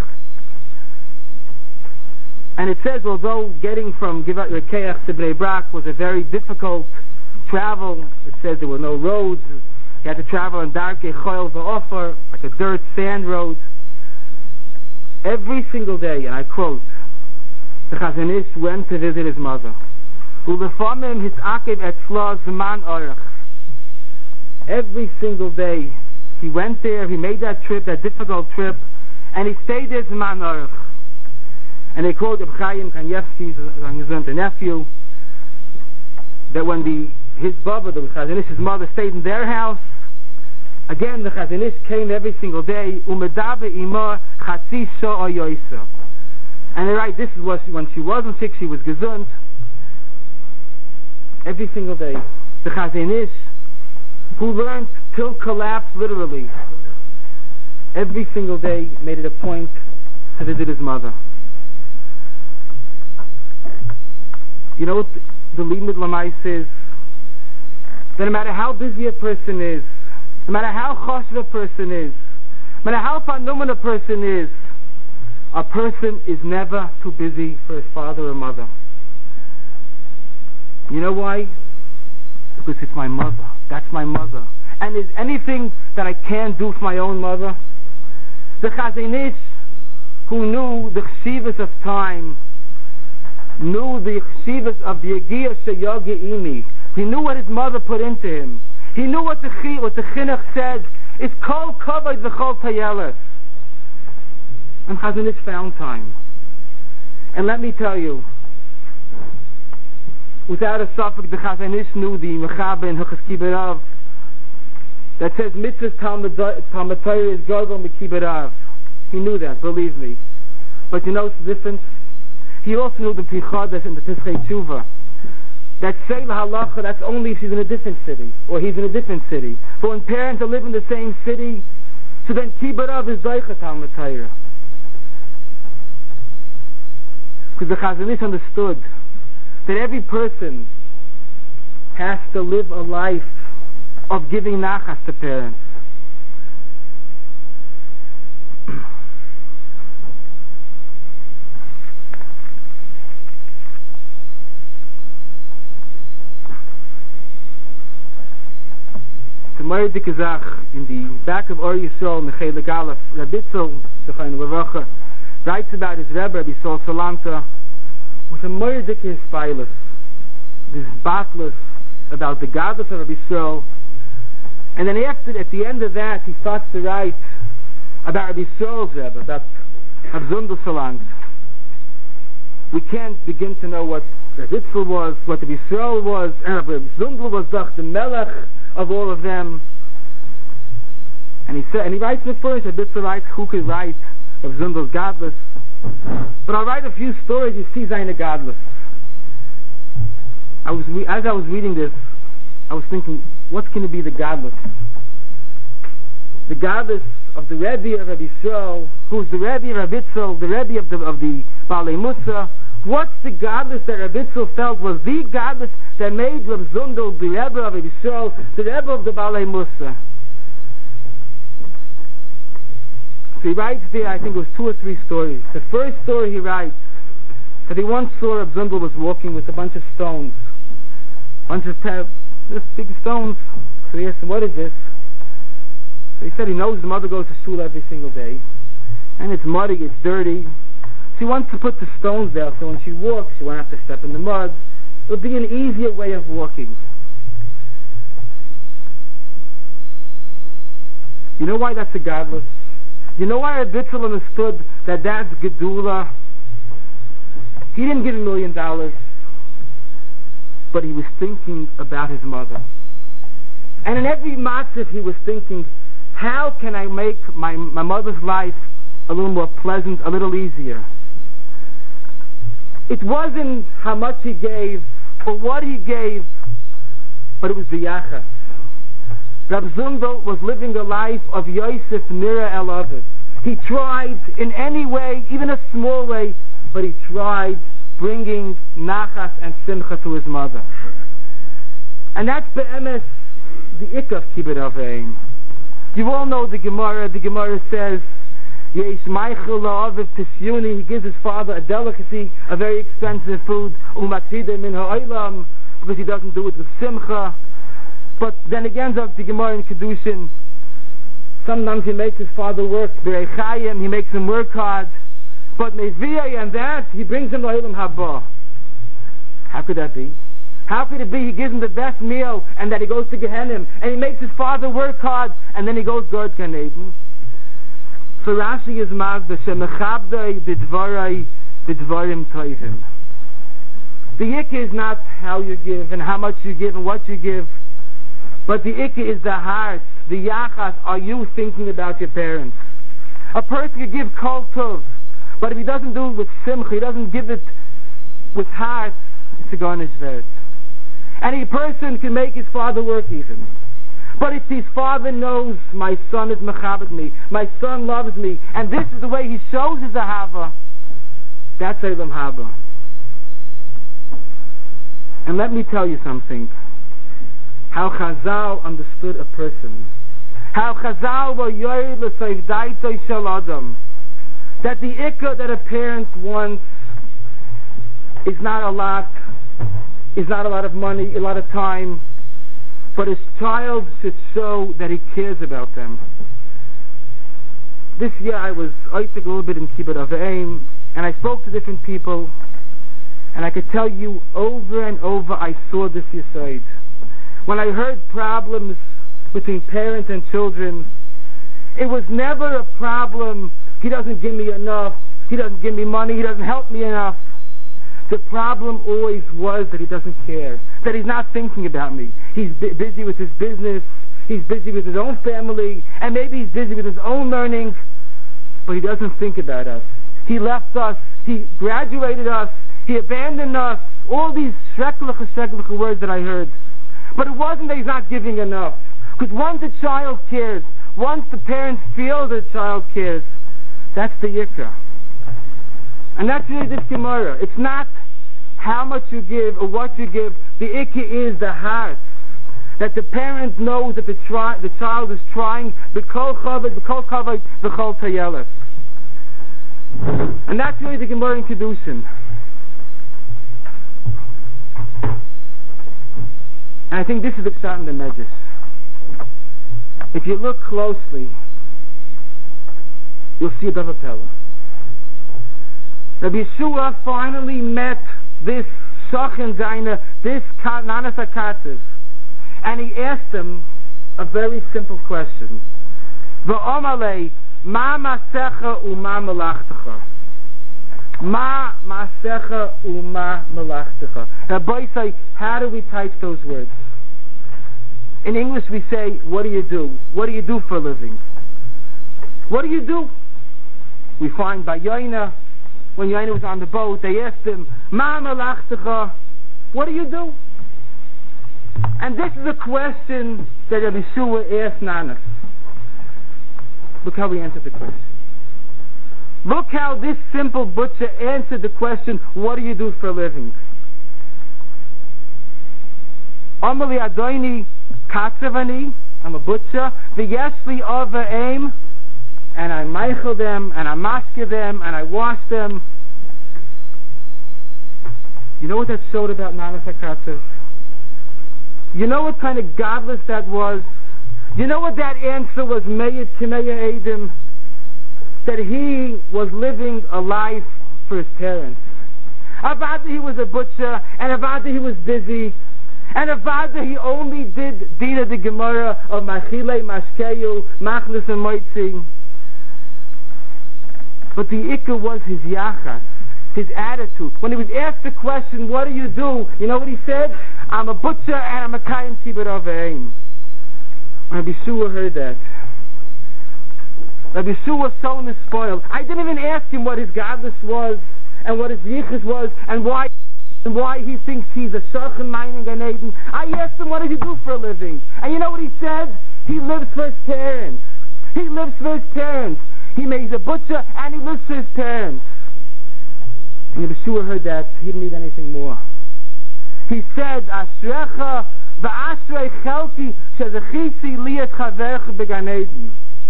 And it says, although getting from Givat Rekeach to Bnei Brak was a very difficult travel, it says there were no roads. He had to travel on Darkei Choil V'Ofer, like a dirt sand road. Every single day, and I quote, the Chazon Ish went to visit his mother. Ulefamim hisakev etzla zman orach. Every single day, he went there. He made that trip, that difficult trip, and he stayed there zman orach. And they quote Reb Chaim Kanievsky, the nephew, that when his Baba, the Chazon Ish's mother, stayed in their house, again the Chazon Ish came every single day. Umedabe imor chatzi sha'ah yoisa. And they write, this is what when she wasn't sick, she was gesund. Every single day. The Chazon Ish, who learned till collapse literally, every single day made it a point to visit his mother. You know what the Limud Lamais is? That no matter how busy a person is, no matter how choshev a person is, no matter how panuman a person is, a person is never too busy for his father or mother. You know why? Because it's my mother. That's my mother. And is anything that I can't do for my own mother? The Chazon Ish, who knew the chshivas of time, knew the chshivas of the Yegiyah Sheyoge'imi. He knew what his mother put into him. He knew what the chinuch says. It's kol kavod v'chol tayeles. And Chazon Ish found time. And let me tell you, without a suffix, the Chazon Ish knew the Mechaber in Hilchos Kiberav that says mitzvahs Talmud Torah is gadol mikiberav. He knew that, believe me. But you know what's the difference? He also knew the Pichadas and the Pischei Tshuva. That say halacha, that's only if she's in a different city, or he's in a different city. But when parents are living in the same city, so then Kiberav is Daicha Talmud Torah. Because the Chazon Ish understood that every person has to live a life of giving nachas to parents. Gemara Dikazach in the back of Or Yisrael, Mechelik Aleph, Rabitzel, Zechayim Levacha, writes about his Rebbe, Rabbi Sol Salanta, with a Moyer Dikah Spilus, this batless about the godless of Rabbi Yisrael. And then after, at the end of that, he starts to write about Rabbi Yisrael's Rebbe, about Avzundel Salant. We can't begin to know what Rabbi Yisrael was, what Rabbi Yisrael was, and Rabbi Zundel was the melech of all of them. And he writes in the first, Rabbi Yisrael writes, who could write of Zundel's godless? But I'll write a few stories, you see Zayna godless. As I was reading this, I was thinking, what's going to be the godless? The godless of the Rebbe of Rabbi Yisrael, who's the Rebbe of Rabbi Yisrael, the Rebbe of the Balei Musa. What's the godless that Rabbi Yisrael felt was the godless that made Rabbi Zundel the Rebbe of Rabbi Yisrael, the Rebbe of the Balei Musa? So he writes there, I think it was 2 or 3 stories. The first story he writes, that he once saw Rabbi Zundel was walking with a bunch of stones. Big stones. So he asked him, what is this? So he said he knows his mother goes to shul every single day. And it's muddy, it's dirty. She wants to put the stones there so when she walks, she won't have to step in the mud. It'll be an easier way of walking. You know why that's a godless? You know why Abitzel understood that that's Gedula? He didn't give $1 million, but he was thinking about his mother. And in every matzah he was thinking, how can I make my mother's life a little more pleasant, a little easier? It wasn't how much he gave or what he gave, but it was the yachas. Rab Zundel was living a life of Yosef Nira El Aviv. He tried in any way, even a small way, but he tried bringing nachas and simcha to his mother. And that's be'emes the ikaf kibbut aveim. You all know the Gemara. The Gemara says, Yesh Meichel la'aviv tisyuni. He gives his father a delicacy, a very expensive food, umatzideh min ha'olam, because he doesn't do it with simcha. But then again, the Gemara in Kedushin, sometimes he makes his father work, Berechayim, he makes him work hard, but Meviyah and that, he brings him La'ilam Haba. How could that be? How could it be he gives him the best meal and that he goes to Gehenim and he makes his father work hard and then he goes Gord Gan Eden? So Rashi is Mazda, Shemechabdei bidvarai bidvarim toivim. The ikka is not how you give and how much you give and what you give, but the ikka is the heart, the yachas. Are you thinking about your parents? A person can give kol tov, but if he doesn't do it with simcha, he doesn't give it with heart, it's a garnish vert. And a person can make his father work even. But if his father knows, my son is mechabed me, my son loves me, and this is the way he shows his ahava, that's Eilam Haba. And let me tell you something. How Chazal understood a person. How Chazal were yored l'soif daitoi shel adam. That the ikka that a parent wants is not a lot of money, a lot of time, but his child should show that he cares about them. This year I was oitik a little bit in Kibbut Aveim, and I spoke to different people, and I could tell you over and over I saw this yesod. When I heard problems between parents and children, it was never a problem, he doesn't give me enough, he doesn't give me money, he doesn't help me enough. The problem always was that he doesn't care, that he's not thinking about me. He's busy with his business, he's busy with his own family, and maybe he's busy with his own learning, but he doesn't think about us. He left us, he graduated us, he abandoned us, all these shreklich words that I heard. But it wasn't that he's not giving enough. Because once the child cares, once the parents feel the child cares, that's the yikra. And that's really this Gemara. It's not how much you give or what you give. The ikra is the heart. That the parent knows that the child is trying, b'kol chavod, b'kol tayelef. And that's really the Gemara in Kedushin. And I think this is the pshat in the Medrash. If you look closely, you'll see a Davar Pella. Rabbi Yeshua finally met this Shochen Zaina, this Nanas HaKatziv, and he asked him a very simple question. V'omalei, ma masecha u'ma melachtecha? Ma masecha u'ma melachtecha. Rabbi say, how do we type those words? In English we say, what do you do? What do you do for a living? What do you do? We find by Yoina, when Yoina was on the boat, they asked him, Ma melachtecha, what do you do? And this is a question that Rabbi Yeshua asked Nanas. Look how he answered the question. Look how this simple butcher answered the question, what do you do for a living? Amali Adoini Katzevani, I'm a butcher. V'yeshli ova aim, and I meichel them, and I mashke them, and I wash them. You know what that showed about Nanas HaKatziv? You know what kind of godless that was? You know what that answer was? Meyet Kimeya Eidim, that he was living a life for his parents. Avada, he was a butcher, and Avada, he was busy, and Avada, he only did Dina the Gemara of Machile, Mashkeyu, Machlis and Moitzi. But the Ikka was his yachas, his attitude. When he was asked the question, what do? You know what he said? I'm a butcher and I'm a Kayan Kibbut Aveim. Rabbi Shua heard that. Rabbi Shua was so spoiled. I didn't even ask him what his godless was, and what his yichus was, and why he thinks he's a shachan mining Gan Eden. I asked him, what does he do for a living? And you know what he said? He lives for his parents. He lives for his parents. He's a butcher and he lives for his parents. And Yeshua heard that. He didn't need anything more. He said, Ashrecha v'ashrei chelki shezechisi liat chavercha b'Gan Eden.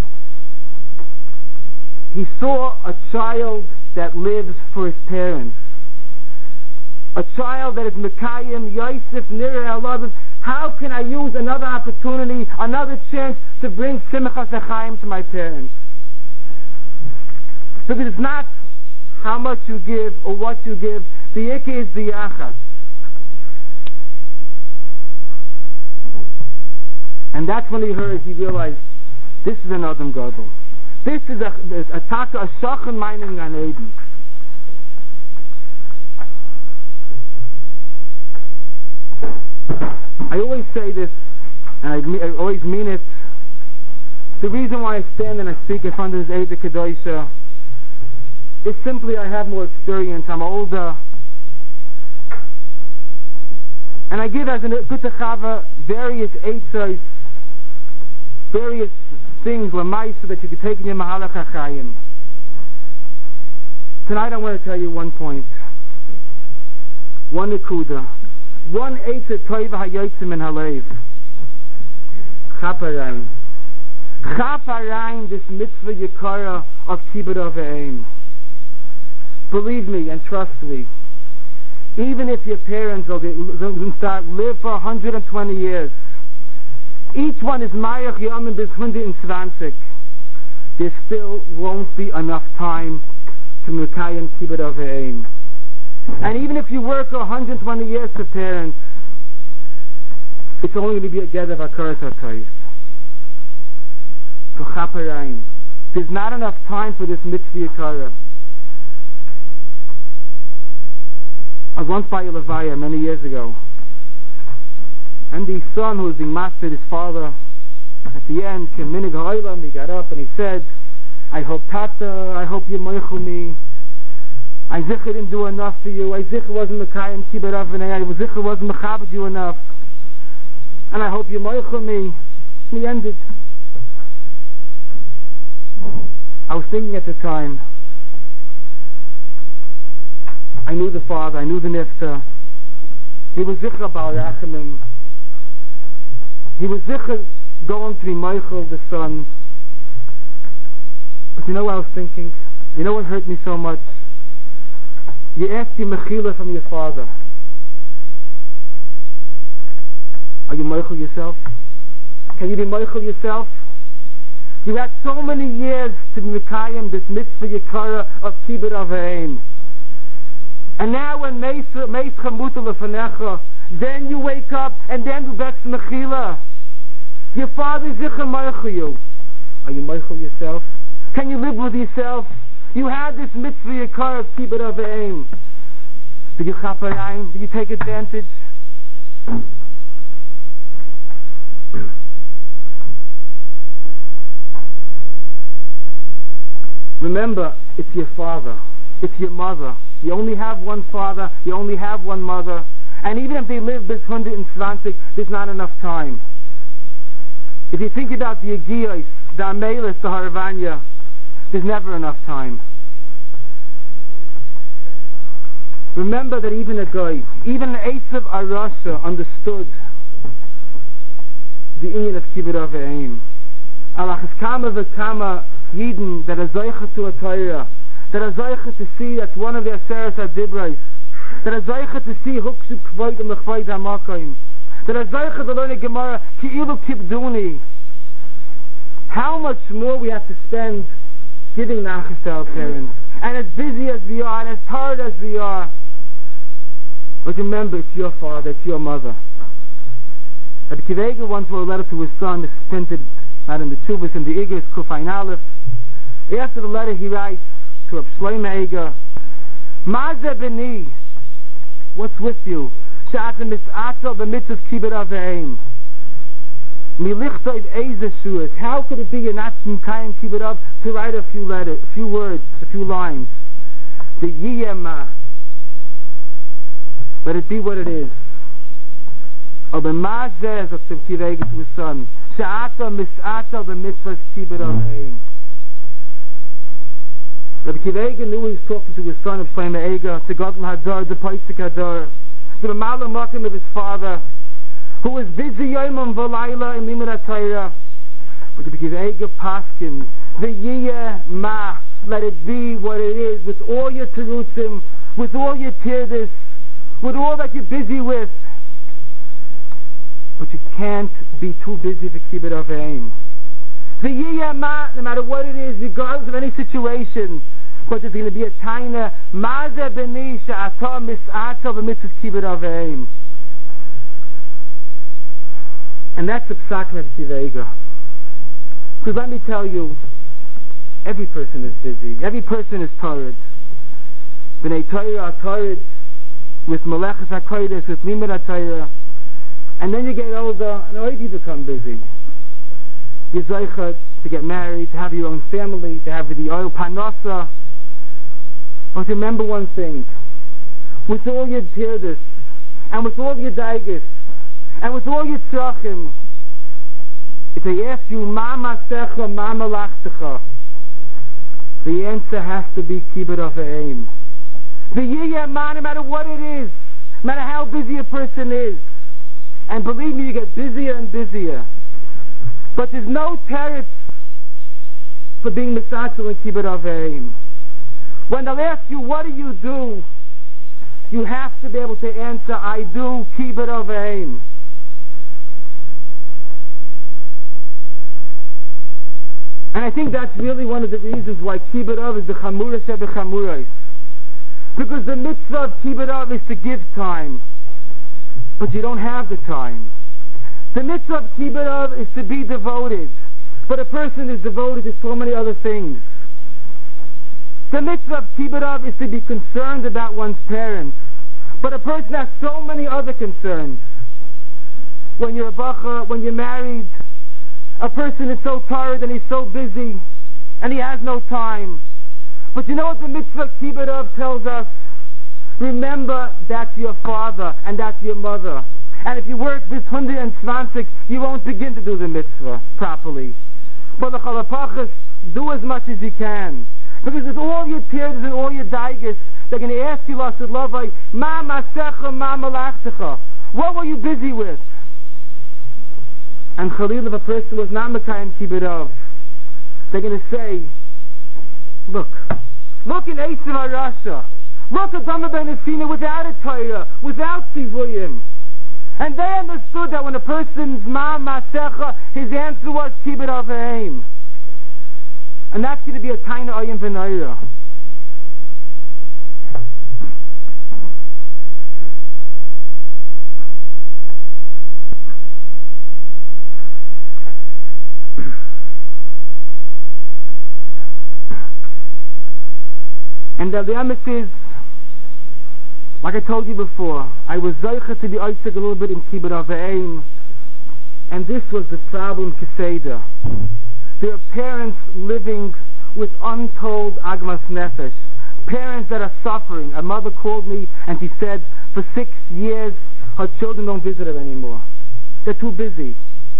He saw a child that lives for his parents. A child that is Mekayim, Yosef, Nireh, Allah. How can I use another opportunity, another chance to bring Simchas Echaim to my parents? Because it's not how much you give or what you give. The Ikka is the Yachas. And that's when he realized, this is an Adam Gadol. This is a taka, a shachan mining Gan Eden. I always say this, and I always mean it. The reason why I stand and I speak in front of this Eid Kedosha is simply I have more experience, I'm older, and I give as a good techava various eitzos, various things lemaisa that you can take in your mahalach hachayim. Tonight I want to tell you one point, one nekuda, one eitzah toiva hayotzim in halev. Chaparayim. Chaparayim, this mitzvah yikara of kibbut aveim. Believe me and trust me, even if your parents will live for 120 years, each one is Mayach Yomim bis 120, there still won't be enough time to Mekayim Kibbut Aveim. And even if you work 120 years for parents, it's only going to be a Ged of Hakaras HaTayv. So Chaparayim, there's not enough time for this mitzvah yikara. I was once by a Levaya many years ago, and the son who was being mastered, his father, at the end, Minig Ha'olam, he got up and he said, I hope Tata, I hope you moichel me. I zicher didn't do enough for you. I zicher wasn't Mekayim Kibbut Avnei. I zicher wasn't Mechabed you enough. And I hope you moichel me. And he ended. I was thinking at the time, I knew the father, I knew the nifta. He was zicher Baal Rachamim. He was zicher going to be Michael, the son. But you know what I was thinking? You know what hurt me so much? You asked your mechila from your father. Are you Michael yourself? Can you be Michael yourself? You had so many years to be Mekayim, this mitzvah yikara of kibbut aveim. And now when Meis Chamuta Lefanecha, then you wake up and then do Betz Mechila. Your father is Zichar Meichel you. Are you Meichel yourself? Can you live with yourself? You had this mitzvah yikar of kibbut aveim. Did you chaparayim? Did you take advantage? Remember, it's your father. It's your mother. You only have one father, you only have one mother, and even if they live bis 120, there's not enough time. If you think about the Yegiyos, the Amelis, the Haravanya, there's never enough time. Remember that even a guy, even Esav Arasha understood the inyan of Kibbut Aveim. Alachas kama v'kama Yidden that are zeicha to a Torah, that are zeicha to see that's one of their Seres HaDibrais, that are zeicha to see Hukshu Kvoid and Lechvoid HaMakayim, that are zeicha to learn a Gemara Ki'ilu Kibduni. How much more we have to spend giving nachas to our parents. And as busy as we are, and as tired as we are, but remember, it's your father, it's your mother. Rabbi Akiva Eiger once wrote a letter to his son. This is printed not in the Tshuvos, in the Igros, Kufayin Aleph. After the letter he writes to Rabbi Shlomo Eiger, Maze b'ni, what's with you? She'ata mis'atel b'mitzvos kibbud av v'eim. Milichtov eize shuas. How could it be you're not mekayim kibbud av to write a few letters, a few words, a few lines? The yiyema. Let it be what it is. Or b'mazeh, as Rabbi Akiva Eiger to his son, she'ata mis'atel b'mitzvos kibbud av v'eim. Rabbi Akiva Eiger knew he was talking to his son, Rabbi Shlomo Eiger, the Gadol Hadar, the Paisik Hadar, the Malam Makim of his father, who was busy Yomam V'Layla in Limud HaTorah. But Rabbi Akiva Eiger paskins, V'yiyeh ma, let it be what it is, with all your terutzim, with all your tirdas, with all that you're busy with. But you can't be too busy for kibbud av v'eim. V'yiyeh ma, no matter what it is, regardless of any situation, but there's going to be a taina, Mazeh b'ni she'ata mis'atel b'mitzvos kibbud av v'eim. And that's the psak of Rabbi Akiva Eiger. Because let me tell you, every person is busy. Every person is tired. B'nei Torah are tired with Melechas HaKodesh, with Limud HaTorah. And then you get older, and already you become busy. You're zeicha to get married, to have your own family, to have the oil panasa. But remember one thing, with all your tirdas, and with all your daigas, and with all your tzrachim, if they ask you, Ma masecha, ma malachtecha, the answer has to be kibbud av v'eim. The yiyeh ma, no matter what it is, no matter how busy a person is, and believe me, you get busier and busier, but there's no teretz for being misatzil and kibbud av v'eim. When they'll ask you, what do? You have to be able to answer, I do kibbud av v'eim. And I think that's really one of the reasons why kibbud av is the chamura shebechamuros. Because the mitzvah of kibbud av is to give time, but you don't have the time. The mitzvah of kibbud av is to be devoted, but a person is devoted to so many other things. The mitzvah of kibbud av is to be concerned about one's parents, but a person has so many other concerns. When you're a bacha, when you're married, a person is so tired and he's so busy and he has no time. But you know what the mitzvah of kibbud av tells us? Remember, that's your father and that's your mother. And if you work this 120, you won't begin to do the mitzvah properly. But the chalapachas, do as much as you can. Because with all your tears and all your daigas, they're going to ask you, Lasad Lavai, Ma masecha, ma malachtecha. What were you busy with? And Khalil, if a person was not mekayim kibbud av, they're going to say, look in Eitzim HaRasha, look at Dama Ben Esina without a Torah, without Tzivuyim. And they understood that when a person's ma masecha, his answer was kibbud av v'eim. And that's going to be a taina ayim v'naira. And the emes is, like I told you before, I was zeicha to be oisek a little bit in kibbud av v'eim, and this was the problem Keseda. There are parents living with untold agmas nefesh, parents that are suffering. A mother called me and she said for 6 years her children don't visit her anymore. They're too busy.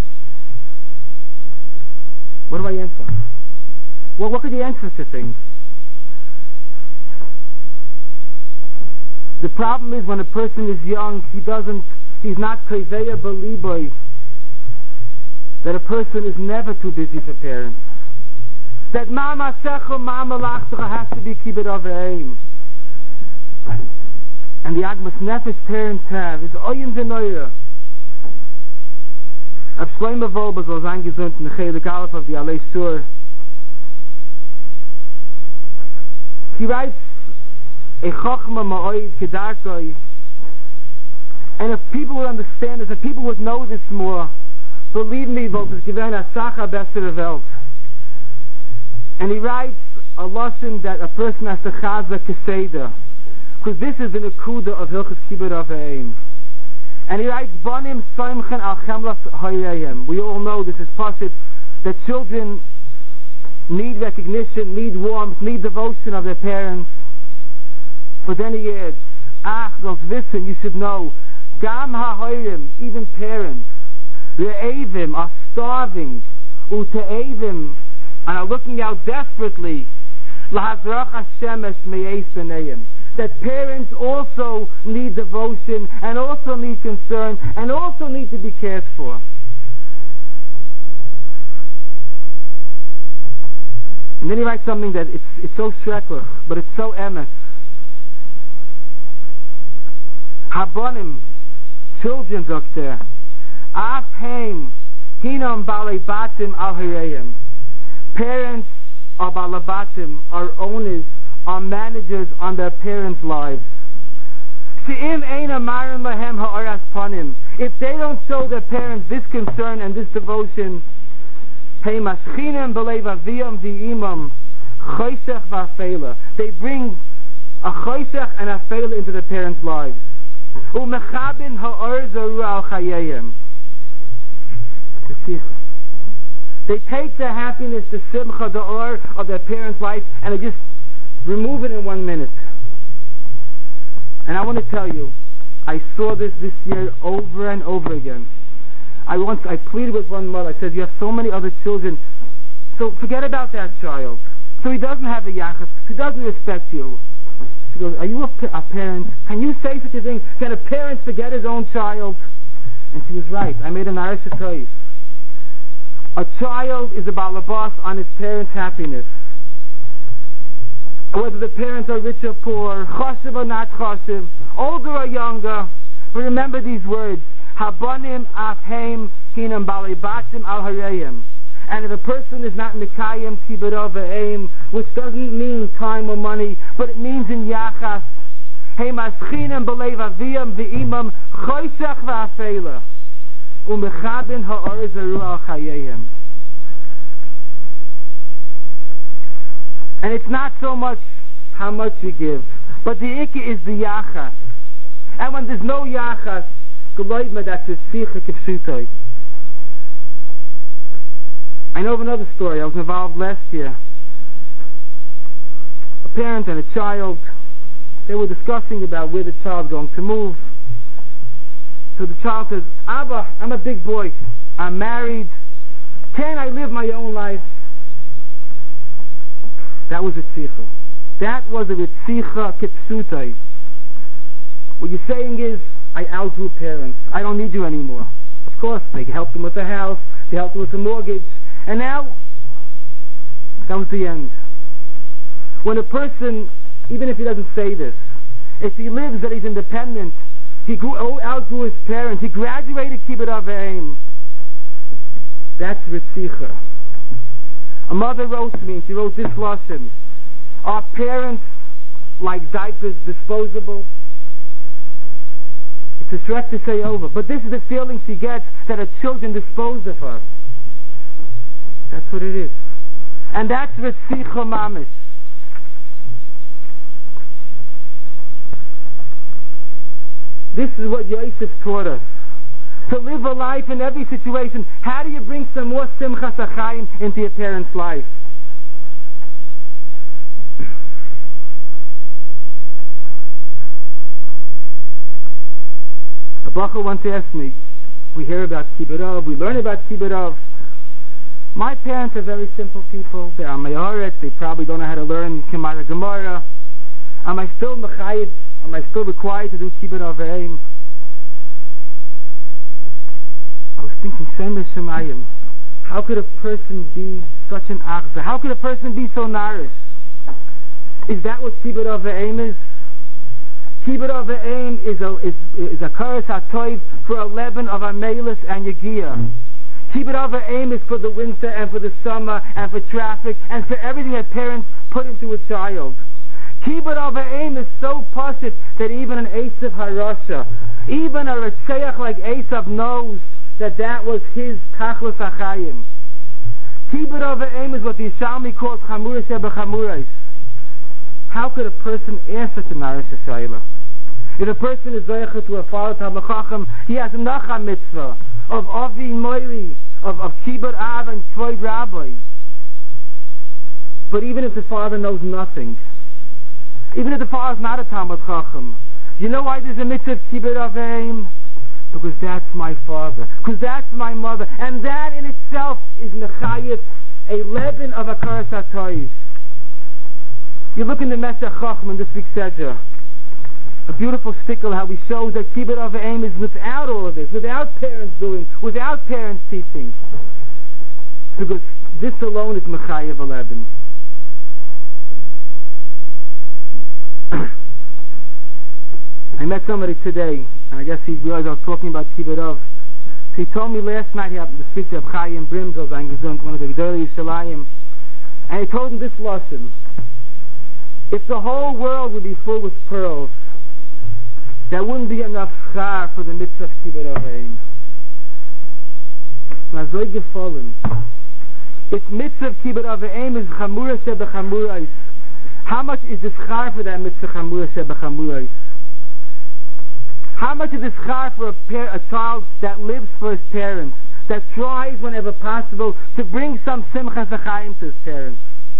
What do I answer? Well, what could you answer to things? The problem is when a person is young, he's not kaveya beliboy, that a person is never too busy for parents. That ma masecha, ma malachtecha has to be kibbud av v'eim. And the agmas nefesh parents have is oyim v'noira. Rav Shlomo Wolbe soll sein gesund in the Chelik Aleph of the Alei Sur. He writes, a chochma ma'oid kedarkoi. And if people would understand this, if people would know this more, believe me, Volt is given a sacha besser welt. And he writes a lesson that a person has to chazak keseda, because this is the nekuda of Hilchos Kibbud Av V'Eim. And he writes, Banim soimchen al chemlas hoyeyem. We all know this is pashut, that children need recognition, need warmth, need devotion of their parents. But then he adds, ach, those wissen, you should know, gam ha-hoyrim, even parents, re'evim, are starving, u'te'evim, and are looking out desperately, lahazrach hashemesh me'eis b'neim, that parents also need devotion, and also need concern, and also need to be cared for. And then he writes something that it's so shreklach, but it's so emes. Habonim, children, Dr. Af heim, hinam balebatim al hireyim. Parents are balabatim, are owners, are managers on their parents' lives. She'im eina marim lahem ha'oras panim. If they don't show their parents this concern and this devotion, hey maschinem b'leiv aviyam v'imam choshech v'afela. They bring a choshech and a afela into their parents' lives. U'mechabin ha'or zaru al chayeyim. They take the happiness, the simcha, the or of their parents' life, and they just remove it in 1 minute. And I want to tell you, I saw this year over and over again. I pleaded with one mother. I said, you have so many other children, so forget about that child. So he doesn't have a yachas, he doesn't respect you. She goes, are you a parent? Can you say such a thing? Can a parent forget his own child? And she was right. I made an Irish choice. A child is a balabas on his parents' happiness. Whether the parents are rich or poor, chashiv or not chashiv, older or younger. But remember these words, habonim afheim hinam balebatim al hareyim. And if a person is not mikayim kibbud av v'eim, which doesn't mean time or money, but it means in yachas, hey maschinem b'leiv aviyam v'imam choshech v'afela. Umechabin ha'or zaru al chayeyim. And it's not so much how much you give, but the ikka is the yachas. And when there's no yachas, geloyma, that's a tzicha kipsutoi. I know of another story. I was involved last year. A parent and a child, they were discussing about where the child's going to move. So the child says, Abba, I'm a big boy, I'm married, can I live my own life? That was a tzitzicha. That was a tzitzicha kipsutai. What you're saying is, I outgrew parents, I don't need you anymore. Of course, they helped him with the house, they helped him with the mortgage, and now, that was the end. When a person, even if he doesn't say this, if he lives that he's independent, he outgrew his parents, he graduated Kibbud Av V'Eim, that's ritzicha. A mother wrote to me, and she wrote this lesson: are parents like diapers disposable? It's a threat to say over, but this is the feeling she gets, that her children dispose of her. That's what it is. And that's ritzicha mamish. This is what Yosef taught us. To live a life in every situation. How do you bring some more simchas achayim into your parents' life? A bacher once asked me, we hear about Kibbud Av, we learn about Kibbud Av. My parents are very simple people. They are mayoret, they probably don't know how to learn Gemara Gemara. Am I still mechayiv? Am I still required to do Kibbud Av V'Eim? I was thinking, Shemesh Shemayim, how could a person be such an achza? How could a person be so narish? Is that what Kibbud Av V'Eim is? Kibbud Av V'Eim is a karas hatoiv for a leaven of amelis and yagia. Kibbud Av V'Eim is for the winter and for the summer and for traffic and for everything that parents put into a child. Kibbud Av V'Em is so pashut that even an Esav Harasha, even a Retzeach like Esav knows that that was his Tachlis HaChayim. Kibbud Av V'Em is what the Yishalmi calls Chamura Shebechamurais. How could a person ask such a Narish Shayla? If a person is Zayachet to a father Talmid Chacham, he has a Nacha Mitzvah of Avi Moiri, of Kibbud Av and Kvod Rabbi. But even if the father knows nothing, even if the father is not a Talmid Chacham, you know why there's a mitzvah of Kibbud Av V'Em? Because that's my father, because that's my mother, and that in itself is Mechayif, a leaven of Akaras HaToiv. You look in the Meshech Chochmah, this week's Sedra, a beautiful stickle how he shows that Kibbud Av V'Em is without all of this, without parents doing, without parents teaching. Because this alone is Mechayev Aleben. I met somebody today, and I guess he realized I was talking about Kibbud Av. So he told me last night he happened to speak to Chaim Brimzel, one of the Gedolei Yishalayim, and he told him this lesson. If the whole world would be full with pearls, there wouldn't be enough schar for the mitzvah of Kibbud Av V'Em. If mitzvah of Kibbud Av V'Em is Chamura Shebechamurais, how much is the schar for that mitzvah Chamura Shebechamurais? How much is the schar for a child that lives for his parents, that tries whenever possible to bring some simchas v'chaim to his parents?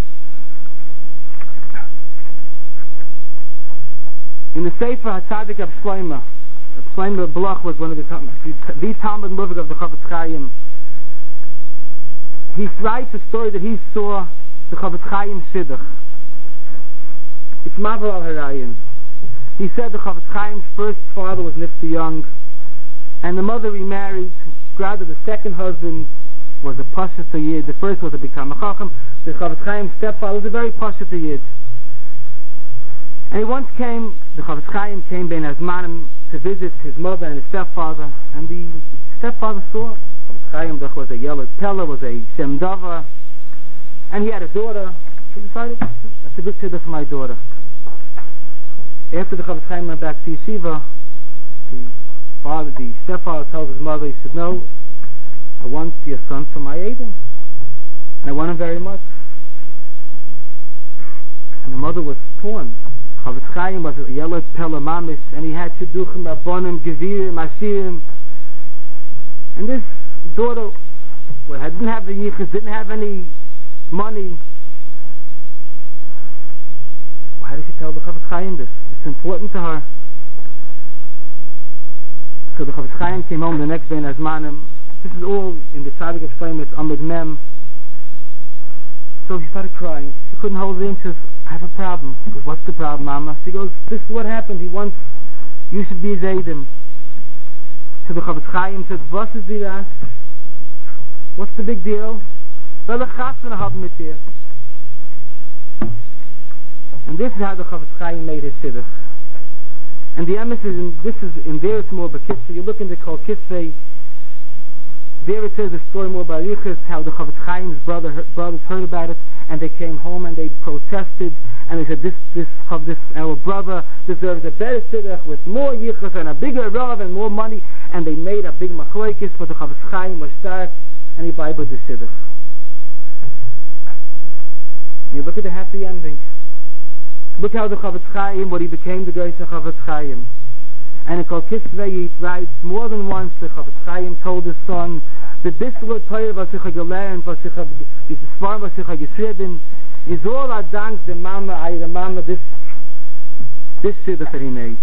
In the Sefer HaTzadik of Shloimeh Bloch was one of the Talmud Muvig of the Chofetz Chaim. He writes a story that he saw the Chofetz Chaim Shidduch. It's Mavar al Harayin. He said the Chofetz Chaim's first father was Nifta Young, and the mother remarried. Rather, the second husband was a Pashut Yid. The first was a Bikam Chacham. The Chofetz Chaim's stepfather was a very Pashut Yid. And he once came, the Chofetz Chaim came Ben Azmanim to visit his mother and his stepfather, and the stepfather saw Chofetz Chaim was a Yelad Pella, was a Shem Dava, and he had a daughter. He decided, that's a good siddur for my daughter. After the Chofetz Chaim went back to Yeshiva, the stepfather tells his mother, he said, no, I want your son for my Eidim, and I want him very much. And the mother was torn. Chofetz Chaim was a Yelad Pella Mamish, and he had Shidduchim, Rabbonim, Gevirim, Ashirim. And this daughter didn't have the yichus, didn't have any money. Why did she tell the Chofetz Chaim this? It's important to her. So the Chofetz Chaim came home the next day in Azmanim. This is all in the Tzadik of Shloimeh, it's Amud Mem. So she started crying. She couldn't hold it in. She says, I have a problem. He goes, what's the problem, Mama? She goes, this is what happened. He wants, you should be his Eidim. So the Chofetz Chaim said, was ist die das? What's the big deal? Welche Chasana haben mit dir? And this is how the Chofetz Chaim made his siddur. And the emphasis in there it's more Bekitza. You look in the Kol Kisvei, there it says the story more about Yichus, how the Chofetz Chaim's brothers heard about it, and they came home and they protested, and they said this our brother deserves a better siddur with more Yichus and a bigger rav and more money, and they made a big machlokes, but the Chofetz Chaim was stark, and he bibled the siddur. You look at the happy ending. Look how the Chofetz Chaim, what he became the great Chofetz Chaim. And in Kol Kisvei he writes more than once the Chofetz Chaim told his son that this word Torah was ich gelernt, was ich this Sfarm was ich geschrieben, is all a dank the mama this siddur that he made.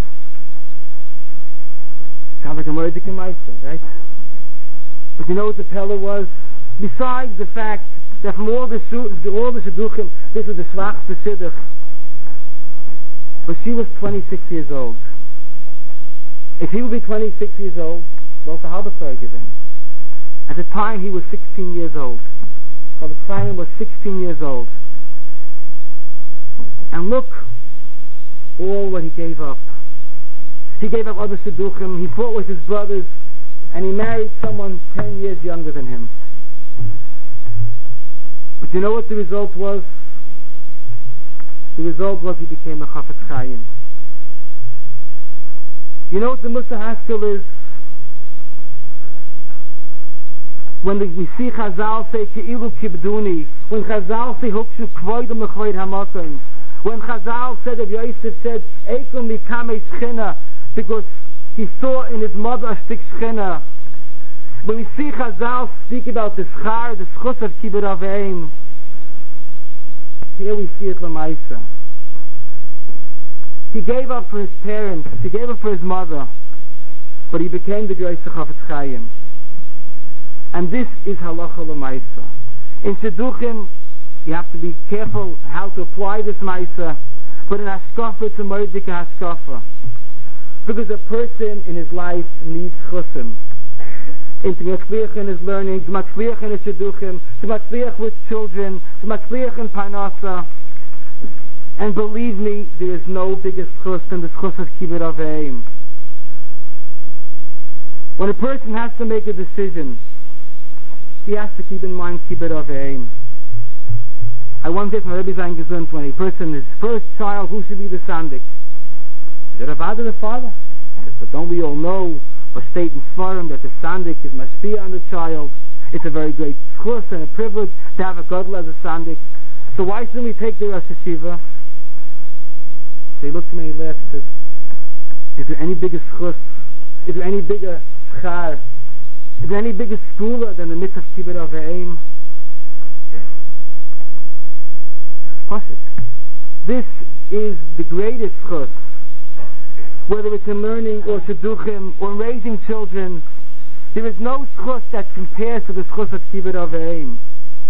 Sounds like a Mordecai Meister, right? But you know what the Pella was? Besides the fact that from all the Shidduchim, this was the Schwachste Siddur. But she was 26 years old. If he would be 26 years old, well, the Haberfrage then. At the time, he was 16 years old. Chofetz Chaim was 16 years old. And look, all what he gave up. He gave up other Shidduchim, he fought with his brothers, and he married someone 10 years younger than him. But you know what the result was? The result was he became a Chafetz Chaim. You know what the Mussar Haskel is? When we see Chazal say Ke'ilu Kibduni, when Chazal say Hukshu Kvoidum L'Kvoid HaMakom, when Chazal said, Rabbi Yosef said Eikom Mikame Shchina, because he saw in his mother a stick Shchina. When we see Chazal speak about the Schar, the Schus of Kibbut Aveim, here we see it Lamaisa. He gave up for his parents, he gave up for his mother, but he became the great Chafetz Chaim. And this is Halacha Lamaisa. In Shidduchim, you have to be careful how to apply this Maisa, but in Hashkafa it's a Mordika Hashkafa. Because a person in his life needs Chusim. To Matzliach in his learning, to Matzliach in his Shidduchim, to Matzliach with children, to Matzliach in Parnasa. And believe me, there is no bigger Chus than the Chus of Kibbut Aveim. When a person has to make a decision, he has to keep in mind Kibbut Aveim. I once said to my Rebbe Zayin Gesund, when a person, his first child, who should be the Sandik? Is it a father or the father? I said, but don't we all know, or state in Sfarim, that the Sandik is mashpia on the child? It's a very great chus and a privilege to have a gadol as a Sandik. So why shouldn't we take the Rosh Hashiva? So he looked at me and he laughed and says, is there any bigger chus? Is there any bigger schar? Is there any bigger skula than the mitzvah of Kibbut Aveim? Pasuk. This is the greatest chus. Whether it's in learning or shidduchim or raising children, there is no chus that compares to the chus of Kibbut Aveim.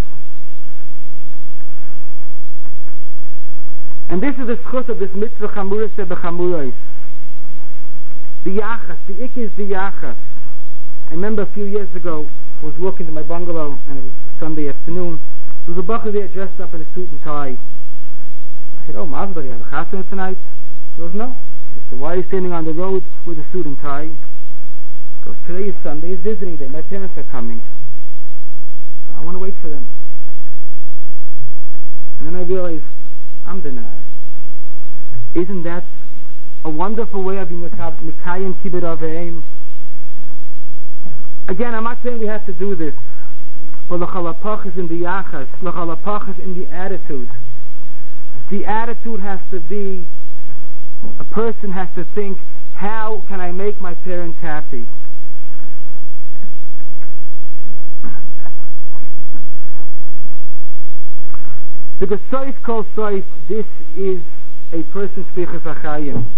And this is the chus of this mitzvah chamuras bechamuros. The yachas, the ik is the yachas. I remember a few years ago, I was walking to my bungalow and it was Sunday afternoon. There was a bacher there dressed up in a suit and tie. I said, oh, Mazda, you have a chasana tonight? He goes, no. I said, why are you standing on the road with a suit and tie? He goes, today is Sunday, it's visiting day, my parents are coming. So I want to wait for them. And then I realized, I'm denied. Isn't that a wonderful way of Mikayim Kibbut Aveim? Again, I'm not saying we have to do this, but l'chalapach is in the yachas, l'chalapach is in the attitude. The attitude has to be, a person has to think, how can I make my parents happy? Because soif kol soif, this is a person's fichas achayim.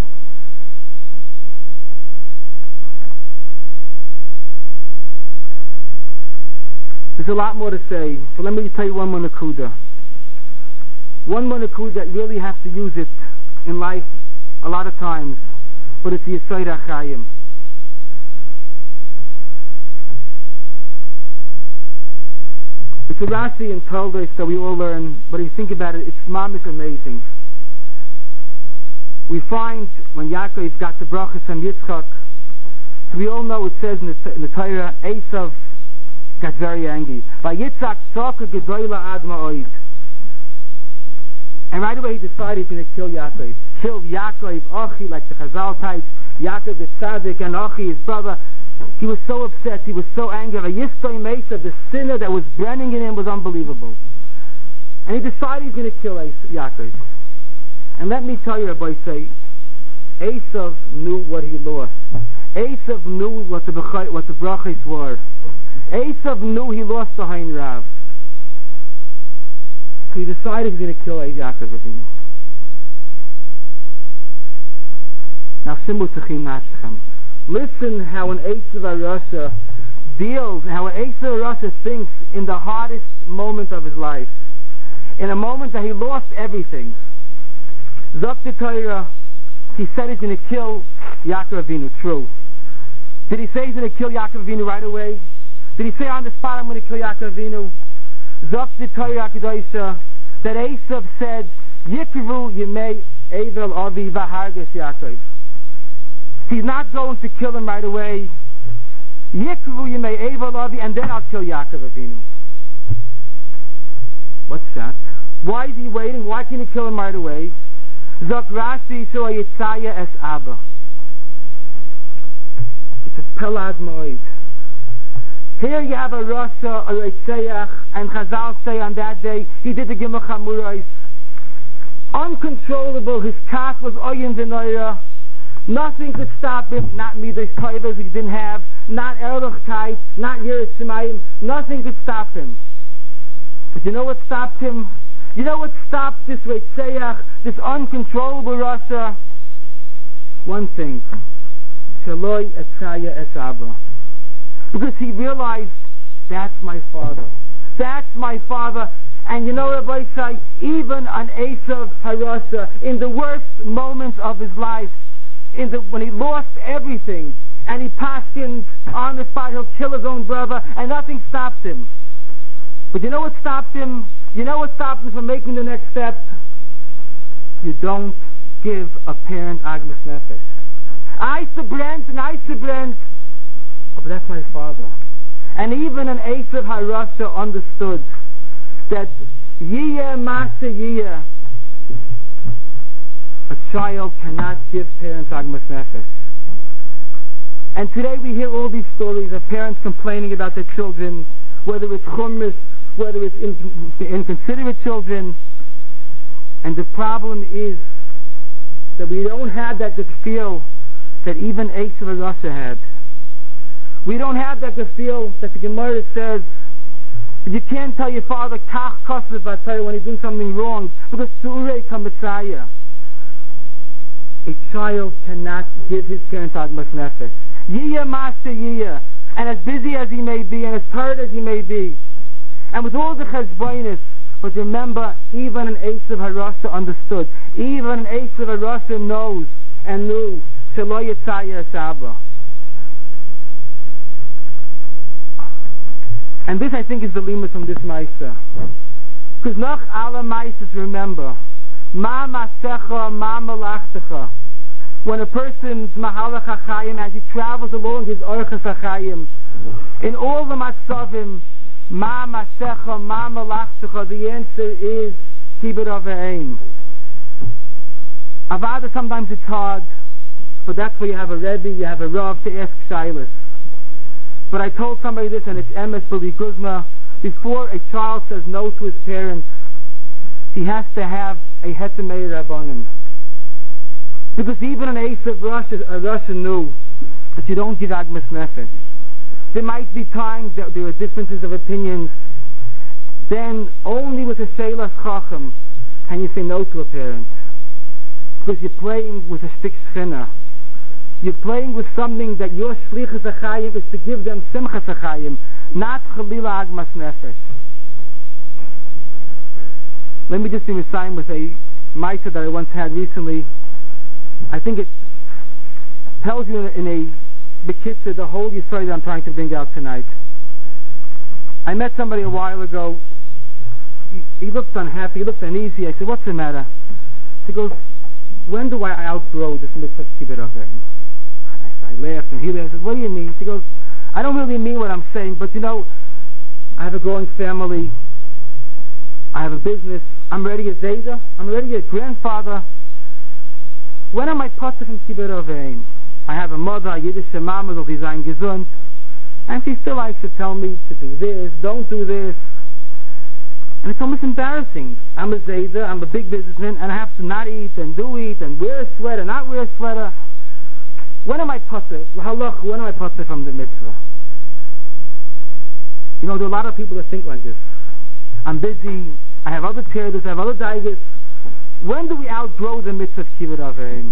There's a lot more to say, but let me tell you one more nakuda. One more nakuda that really have to use it in life a lot of times, but it's the Yesod HaChaim. It's a Rashi in Talmud that we all learn, but if you think about it, it's mamish amazing. We find when Yaakov got the brachas from Yitzchak, so we all know it says in the Torah, Esav got very angry. Vayitzak tzaka gedola ad ma'od. And right away he decided he's going to kill Yaakov. Kill Yaakov, Achi, like the Chazal types. Yaakov the Tzaddik and Achi, his brother. He was so upset, he was so angry. Vayistoy Mesa, the sinner that was burning in him was unbelievable. And he decided he's going to kill Yaakov. And let me tell you, Rabbi say, Esav knew what he lost. Esav knew what the brachos were. Esav knew he lost the Hein Rav. So he decided he's going to kill Yaakov Avinu. Now, listen how an Esav Arasha deals, how an Esav Arasha thinks in the hardest moment of his life. In a moment that he lost everything. Zok Torah, he said he's going to kill Yaakov Avinu. True. Did he say he's going to kill Yaakov Avinu right away? Did he say on the spot, I'm going to kill Yaakov Avinu? Zok Torah HaKadoshah, that Esav said, Yikrivu Yemei Evel Avi Vahargas Yaakov. He's not going to kill him right away. Yikrivu Yemei Evel Avi, and then I'll kill Yaakov Avinu. What's that? Why is he waiting? Why can't he kill him right away? Zok Rashi Shua Yitzaya es Abba. It's a Pelad Moed. Here you have a Rasha, a Yitzayach, and Chazal say on that day, he did the Gimel Chamurais. Uncontrollable, his calf was Oyin V'noira. Nothing could stop him, not Midas Toivas he didn't have, not Erlochkeit, not Yiras Shemayim. Nothing could stop him. But you know what stopped him? You know what stopped this Yitzayach, this uncontrollable Rasha? One thing. Shaloi Etzaya Es Abba. Because he realized, that's my father. That's my father. And you know, Rabbi Say, even an Esav Harasha, in the worst moments of his life, when he lost everything, and he passed in on the spot, he'll kill his own brother, and nothing stopped him. But you know what stopped him? You know what stopped him from making the next step? You don't give a parent Agmas Nefesh. Oh, but that's my father. And even an Esav Harasha understood that Yiyah Masa Yiyah, a child cannot give parents Agmas Nefesh. And today we hear all these stories of parents complaining about their children, whether it's chumras, whether it's inconsiderate children. And the problem is that we don't have that good feel that even Esav Harasha had. We don't have that good feel that the Gemara says, but you can't tell your father kach kosev b'atayah when he's doing something wrong, because surei kamitzayah. A child cannot give his parents Agmas Nefesh. Yiyah Masha Yiyah. And as busy as he may be, and as tired as he may be, and with all the cheshbonis, but remember, even an Esav Harasha understood. Even an Esav Harasha knows and knew Shelo Yitzaya Es Abba. And this, I think, is the limit from this Maisa. Because nach alle Maisas, remember, Ma Masecha, Ma Malachtecha. When a person's Mahalach HaChayim, as he travels along his Orchas HaChayim, in all the Matzavim, Ma Masecha, Ma Malachtecha, the answer is Kibbut Aveim. Avada, sometimes it's hard, but that's where you have a Rebbe, you have a Rav to ask Shilas. But I told somebody this, and it's Emes B'li Guzma, before a child says no to his parents, he has to have a Hetemei Rabbanim. Because even an Esav Harasha knew that you don't give Agmas Nefesh. There might be times that there are differences of opinions. Then only with a Sheilas Chacham can you say no to a parent. Because you're playing with a stick Shechina. You're playing with something that your Shlichus HaChayim is to give them Simchas HaChayim, not Chalila Agmas Nefesh. Let me just be Messiah with a Maisa that I once had recently. I think it tells you in a Bekitza the whole story that I'm trying to bring out tonight. I met somebody a while ago. He looked unhappy, he looked uneasy. I said, what's the matter? He goes, when do I outgrow this mitzvah Kibbut Aveim? I laughed and he laughed. I said, what do you mean? He goes, I don't really mean what I'm saying, but you know, I have a growing family, I have a business, I'm already a Zayda, I'm already a grandfather. When am I potter from Kibbut Aveim? I have a mother, a Yiddish mama, who is ein gesund, and she still likes to tell me to do this, don't do this. And it's almost embarrassing. I'm a Zayda, I'm a big businessman, and I have to not eat and do eat and wear a sweater, not wear a sweater. When am I potter? Halach, when am I potter from the mitzvah? You know, there are a lot of people that think like this. I'm busy, I have other tears, I have other daigas. When do we outgrow the mitzvah of Kibbut Aveim?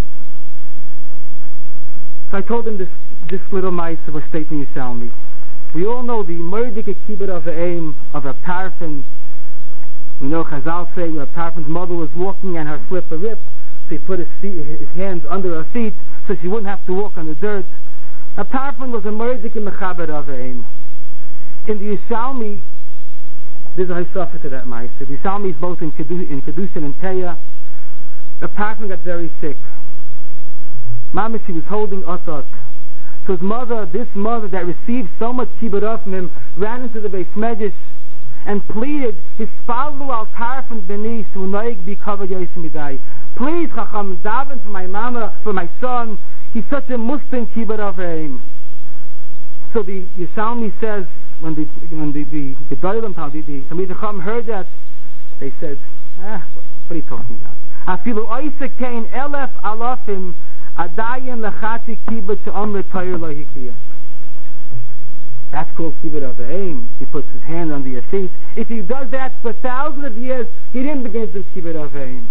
So I told him this little mitzvah was stating Yerushalmi. We all know the Mordike Kibbut Aveim of a Tarfon. We know Chazal say when Tarfon's mother was walking and her slipper ripped, so he put his hands under her feet so she wouldn't have to walk on the dirt. A Tarfon was a Mordike Mechaber Aveim. In the Yerushalmi, there's a Hisofa to that mitzvah. The Yerushalmi is both in Kedushin and Teya. The Tarfon got very sick. Mama, she was holding Otot. So his mother, this mother that received so much kibbut from him, ran into the Beis Medrash and pleaded, Hispalu al tarfan beni sunaig be covered yosimidai. Please, Chacham, daven for my mama, for my son. He's such a Muslim kibbut of him. So the Yerushalmi says, when the Gedolim, the Talmidei Chacham heard that, they said, what are you talking about? Afilu oisa kein elef alafim adayin lechati kibbut she'omre toyer lo hikiya. That's called kibbut of aim. He puts his hand under your feet. If he does that for thousands of years, he didn't begin to do kibbut of aim.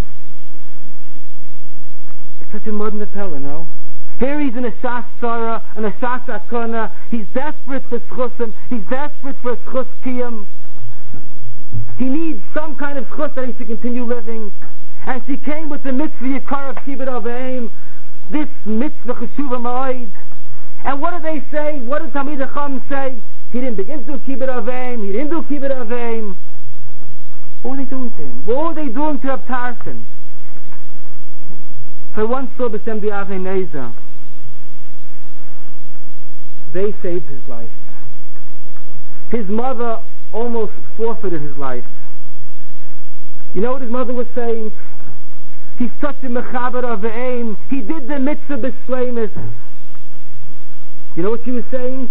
It's such a modern appella, no? Here he's in a shas tzara, and a shas akona. He's desperate for schusim. He's desperate for schus kiyam. He needs some kind of schus that he should continue living. And she came with the mitzvah yikar of kibbut of aim, this mitzvah cheshuva ma'od. And what do they say? What did Talmidei Chacham say? He didn't begin to do kibbut of aim. He didn't do kibbut of aim. What were they doing to him? What were they doing to Reb Tarfon? I once saw B'Shem Di'avnei Neza. They saved his life. His mother almost forfeited his life. You know what his mother was saying? He's such a mechaber of aim. He did the mitzvah b'shleimus. You know what she was saying?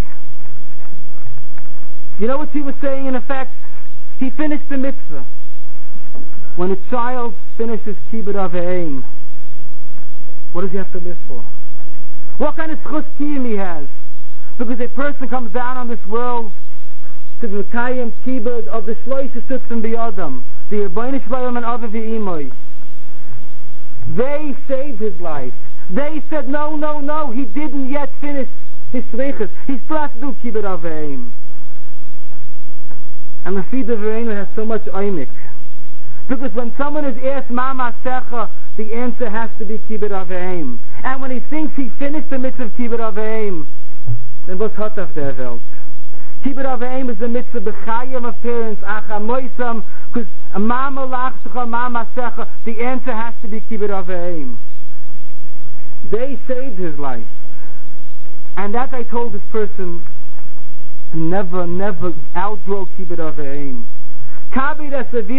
You know what she was saying in effect? He finished the mitzvah. When a child finishes kibbut of aim, what does he have to live for? What kind of schus kiyum he has? Because a person comes down on this world to the Mekayim kibbut of the shloisha suksim b'yadam, the Rebbeinu Shloim and Aviv V'imoy. They saved his life. They said, no, he didn't yet finish his shlichus. He still has to do kibbut of aim. And the feed of Reinu has so much oimik. Because when someone is asked, Mama Secha, the answer has to be kibbut of aim. And when he thinks he finished the mitzvah of kibbut of aim, then what's hot of der Welt? Kibbut of aim is the mitzvah b'chayim of parents, achamoisam, because a mama lachtucha, mama secha, the answer has to be kibbut of aim. They saved his life. And that I told this person, never outgrow kibbut of aim. You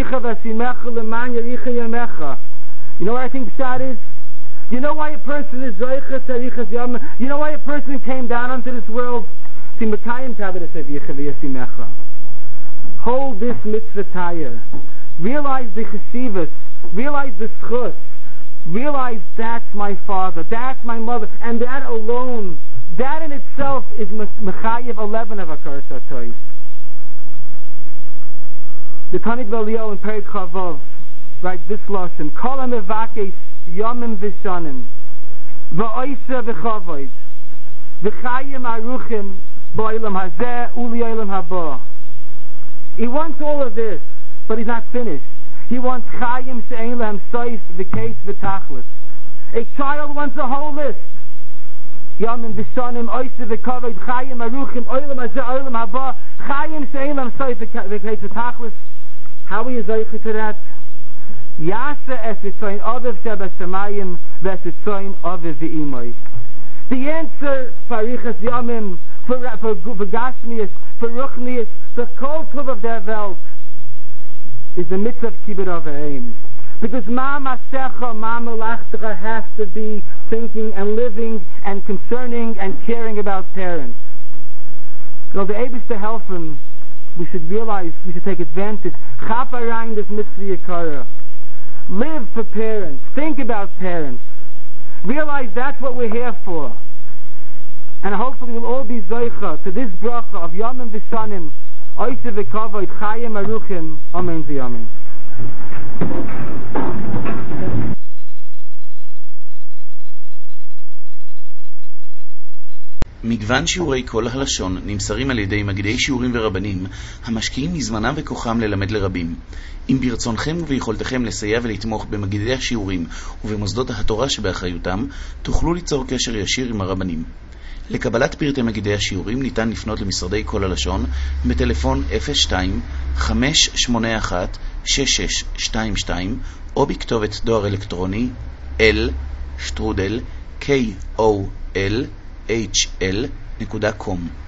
know what I think pshat is? You know why a person is zoicha tzarichas yom? You know why a person came down onto this world? Hold this mitzvah tire. Realize the chesivas. Realize the schus. Realize that's my father, that's my mother, and that alone, that in itself is mechayev 11 of Hakaras HaTorah. The Tanit B'Eliyahu in Perek Chavav writes this lashon: Kol ha'mevakesh yomim v'shanim v'oisa v'chavoid v'chayim aruchim b'olam hazeh uli olam haba. He wants all of this, but he's not finished. He wants chayim she'ein lehem soif v'keis v'tachlis. A child wants a whole list. Yomim v'shanim oisa v'chavoid chayim aruchim olam hazeh olam haba chayim she'ein lehem soif v'keis v'tachlis. How are you zeicha to that? Yasa esitzoin aviv shebashamayim v'esitzoin aviv v'imoy. The answer for arichas yomim, for gashmius, for ruchnius, the kol tuv of their Welt is the mitzvah of kibbut of aim. Because mama secha, mama lachtecha has to be thinking and living and concerning and caring about parents. So the Eibush to help him, we should realize, we should take advantage. Chaparang this mitzvah yikara. Live for parents. Think about parents. Realize that's what we're here for. And hopefully we'll all be zoicha to this bracha of Yomim V'Shanim, Oisa V'Kavod, Chayim Aruchim, Amen V'Yamin. מגוון שיעורי כל הלשון נמסרים על ידי מגידי שיעורים ורבנים המשקיעים מזמנם וכוחם ללמד לרבים. אם ברצונכם וביכולתכם לסייע ולתמוך במגידי השיעורים ובמוסדות התורה שבאחריותם, תוכלו ליצור קשר ישיר עם הרבנים. לקבלת פרטי מגידי השיעורים ניתן לפנות למשרדי כל הלשון בטלפון 02-581-6622 או בכתובת דואר אלקטרוני l@kol.hl.com